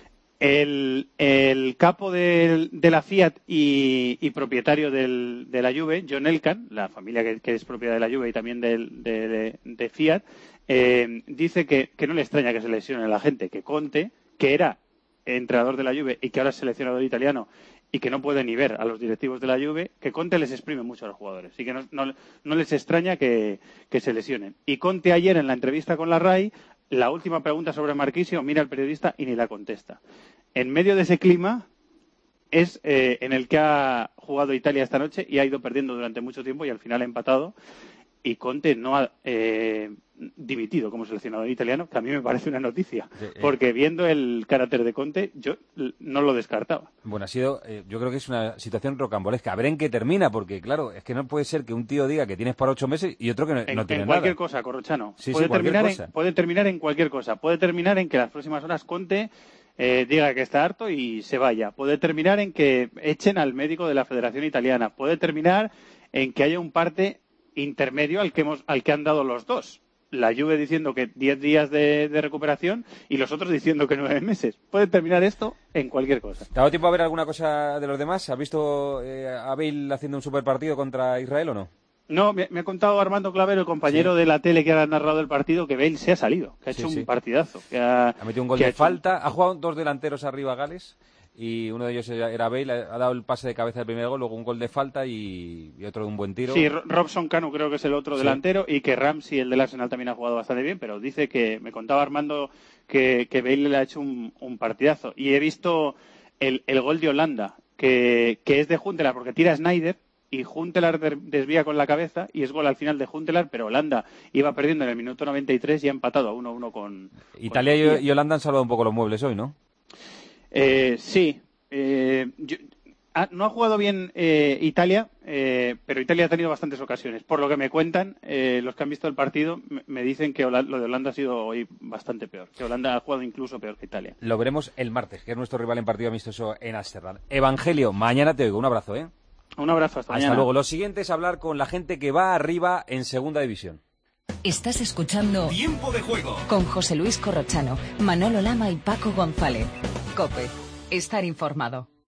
El, el capo del- de la Fiat y, y propietario del- de la Juve, John Elkann, la familia que, que es propiedad de la Juve y también del- de, de- de Fiat, eh, dice que, que no le extraña que se lesione la gente, que Conte, que era entrenador de la Juve y que ahora es seleccionador italiano y que no puede ni ver a los directivos de la Juve, que Conte les exprime mucho a los jugadores y que no, no- no les extraña que, que se lesionen. Y Conte ayer en la entrevista con la RAI, la última pregunta sobre Marquisio, mira al periodista y ni la contesta. En medio de ese clima es eh, en el que ha jugado Italia esta noche y ha ido perdiendo durante mucho tiempo y al final ha empatado. Y Conte no ha eh, dimitido como seleccionador italiano, que a mí me parece una noticia, Sí, eh. porque viendo el carácter de Conte yo l- no lo descartaba. Bueno, ha sido, eh, yo creo que es una situación rocambolesca. A ver en qué termina, porque claro, es que no puede ser que un tío diga que tienes para ocho meses y otro que no, En, no tiene en cualquier nada. cosa, Corrochano. Sí, sí, puede, cualquier terminar cosa. En, puede terminar en cualquier cosa. Puede terminar en que las próximas horas Conte eh, diga que está harto y se vaya. Puede terminar en que echen al médico de la Federación Italiana. Puede terminar en que haya un parte intermedio al que, hemos, al que han dado los dos. La Juve diciendo que diez días de, de recuperación y los otros diciendo que nueve meses. Puede terminar esto en cualquier cosa. ¿Te ha dado tiempo a ver alguna cosa de los demás? ¿Has visto eh, a Bale haciendo un super partido contra Israel o no? No, me, me ha contado Armando Clavero, el compañero Sí. de la tele que ha narrado el partido, que Bale se ha salido, que ha Sí, hecho sí. un partidazo. Que ha, Ha metido un gol que ha de hecho- falta, ha jugado dos delanteros arriba Gales y uno de ellos era era Bale, ha dado el pase de cabeza del primer gol, luego un gol de falta y, y otro de un buen tiro. Sí, Ro- Robson Canu creo que es el otro Sí. delantero y que Ramsey, el del Arsenal, también ha jugado bastante bien, pero dice que, me contaba Armando que, que Bale le ha hecho un, un partidazo. Y he visto el, el gol de Holanda, que, que es de Huntelaar, porque tira Snyder, y Huntelaar desvía con la cabeza y es gol al final de Huntelaar, pero Holanda iba perdiendo en el minuto noventa y tres y ha empatado a uno a uno con... Italia con Turquía. Y Holanda han salvado un poco los muebles hoy, ¿no? Eh, sí. Eh, yo, ah, no ha jugado bien eh, Italia, eh, pero Italia ha tenido bastantes ocasiones. Por lo que me cuentan, eh, los que han visto el partido me, me dicen que Holanda, lo de Holanda ha sido hoy bastante peor. Que Holanda ha jugado incluso peor que Italia. Lo veremos el martes, que es nuestro rival en partido amistoso en Ámsterdam. Evangelio, mañana te oigo. Un abrazo, ¿eh? Un abrazo, hasta, hasta mañana. Hasta luego. Lo siguiente es hablar con la gente que va arriba en Segunda División. Estás escuchando Tiempo de Juego con José Luis Corrochano, Manolo Lama y Paco González. COPE. Estar informado.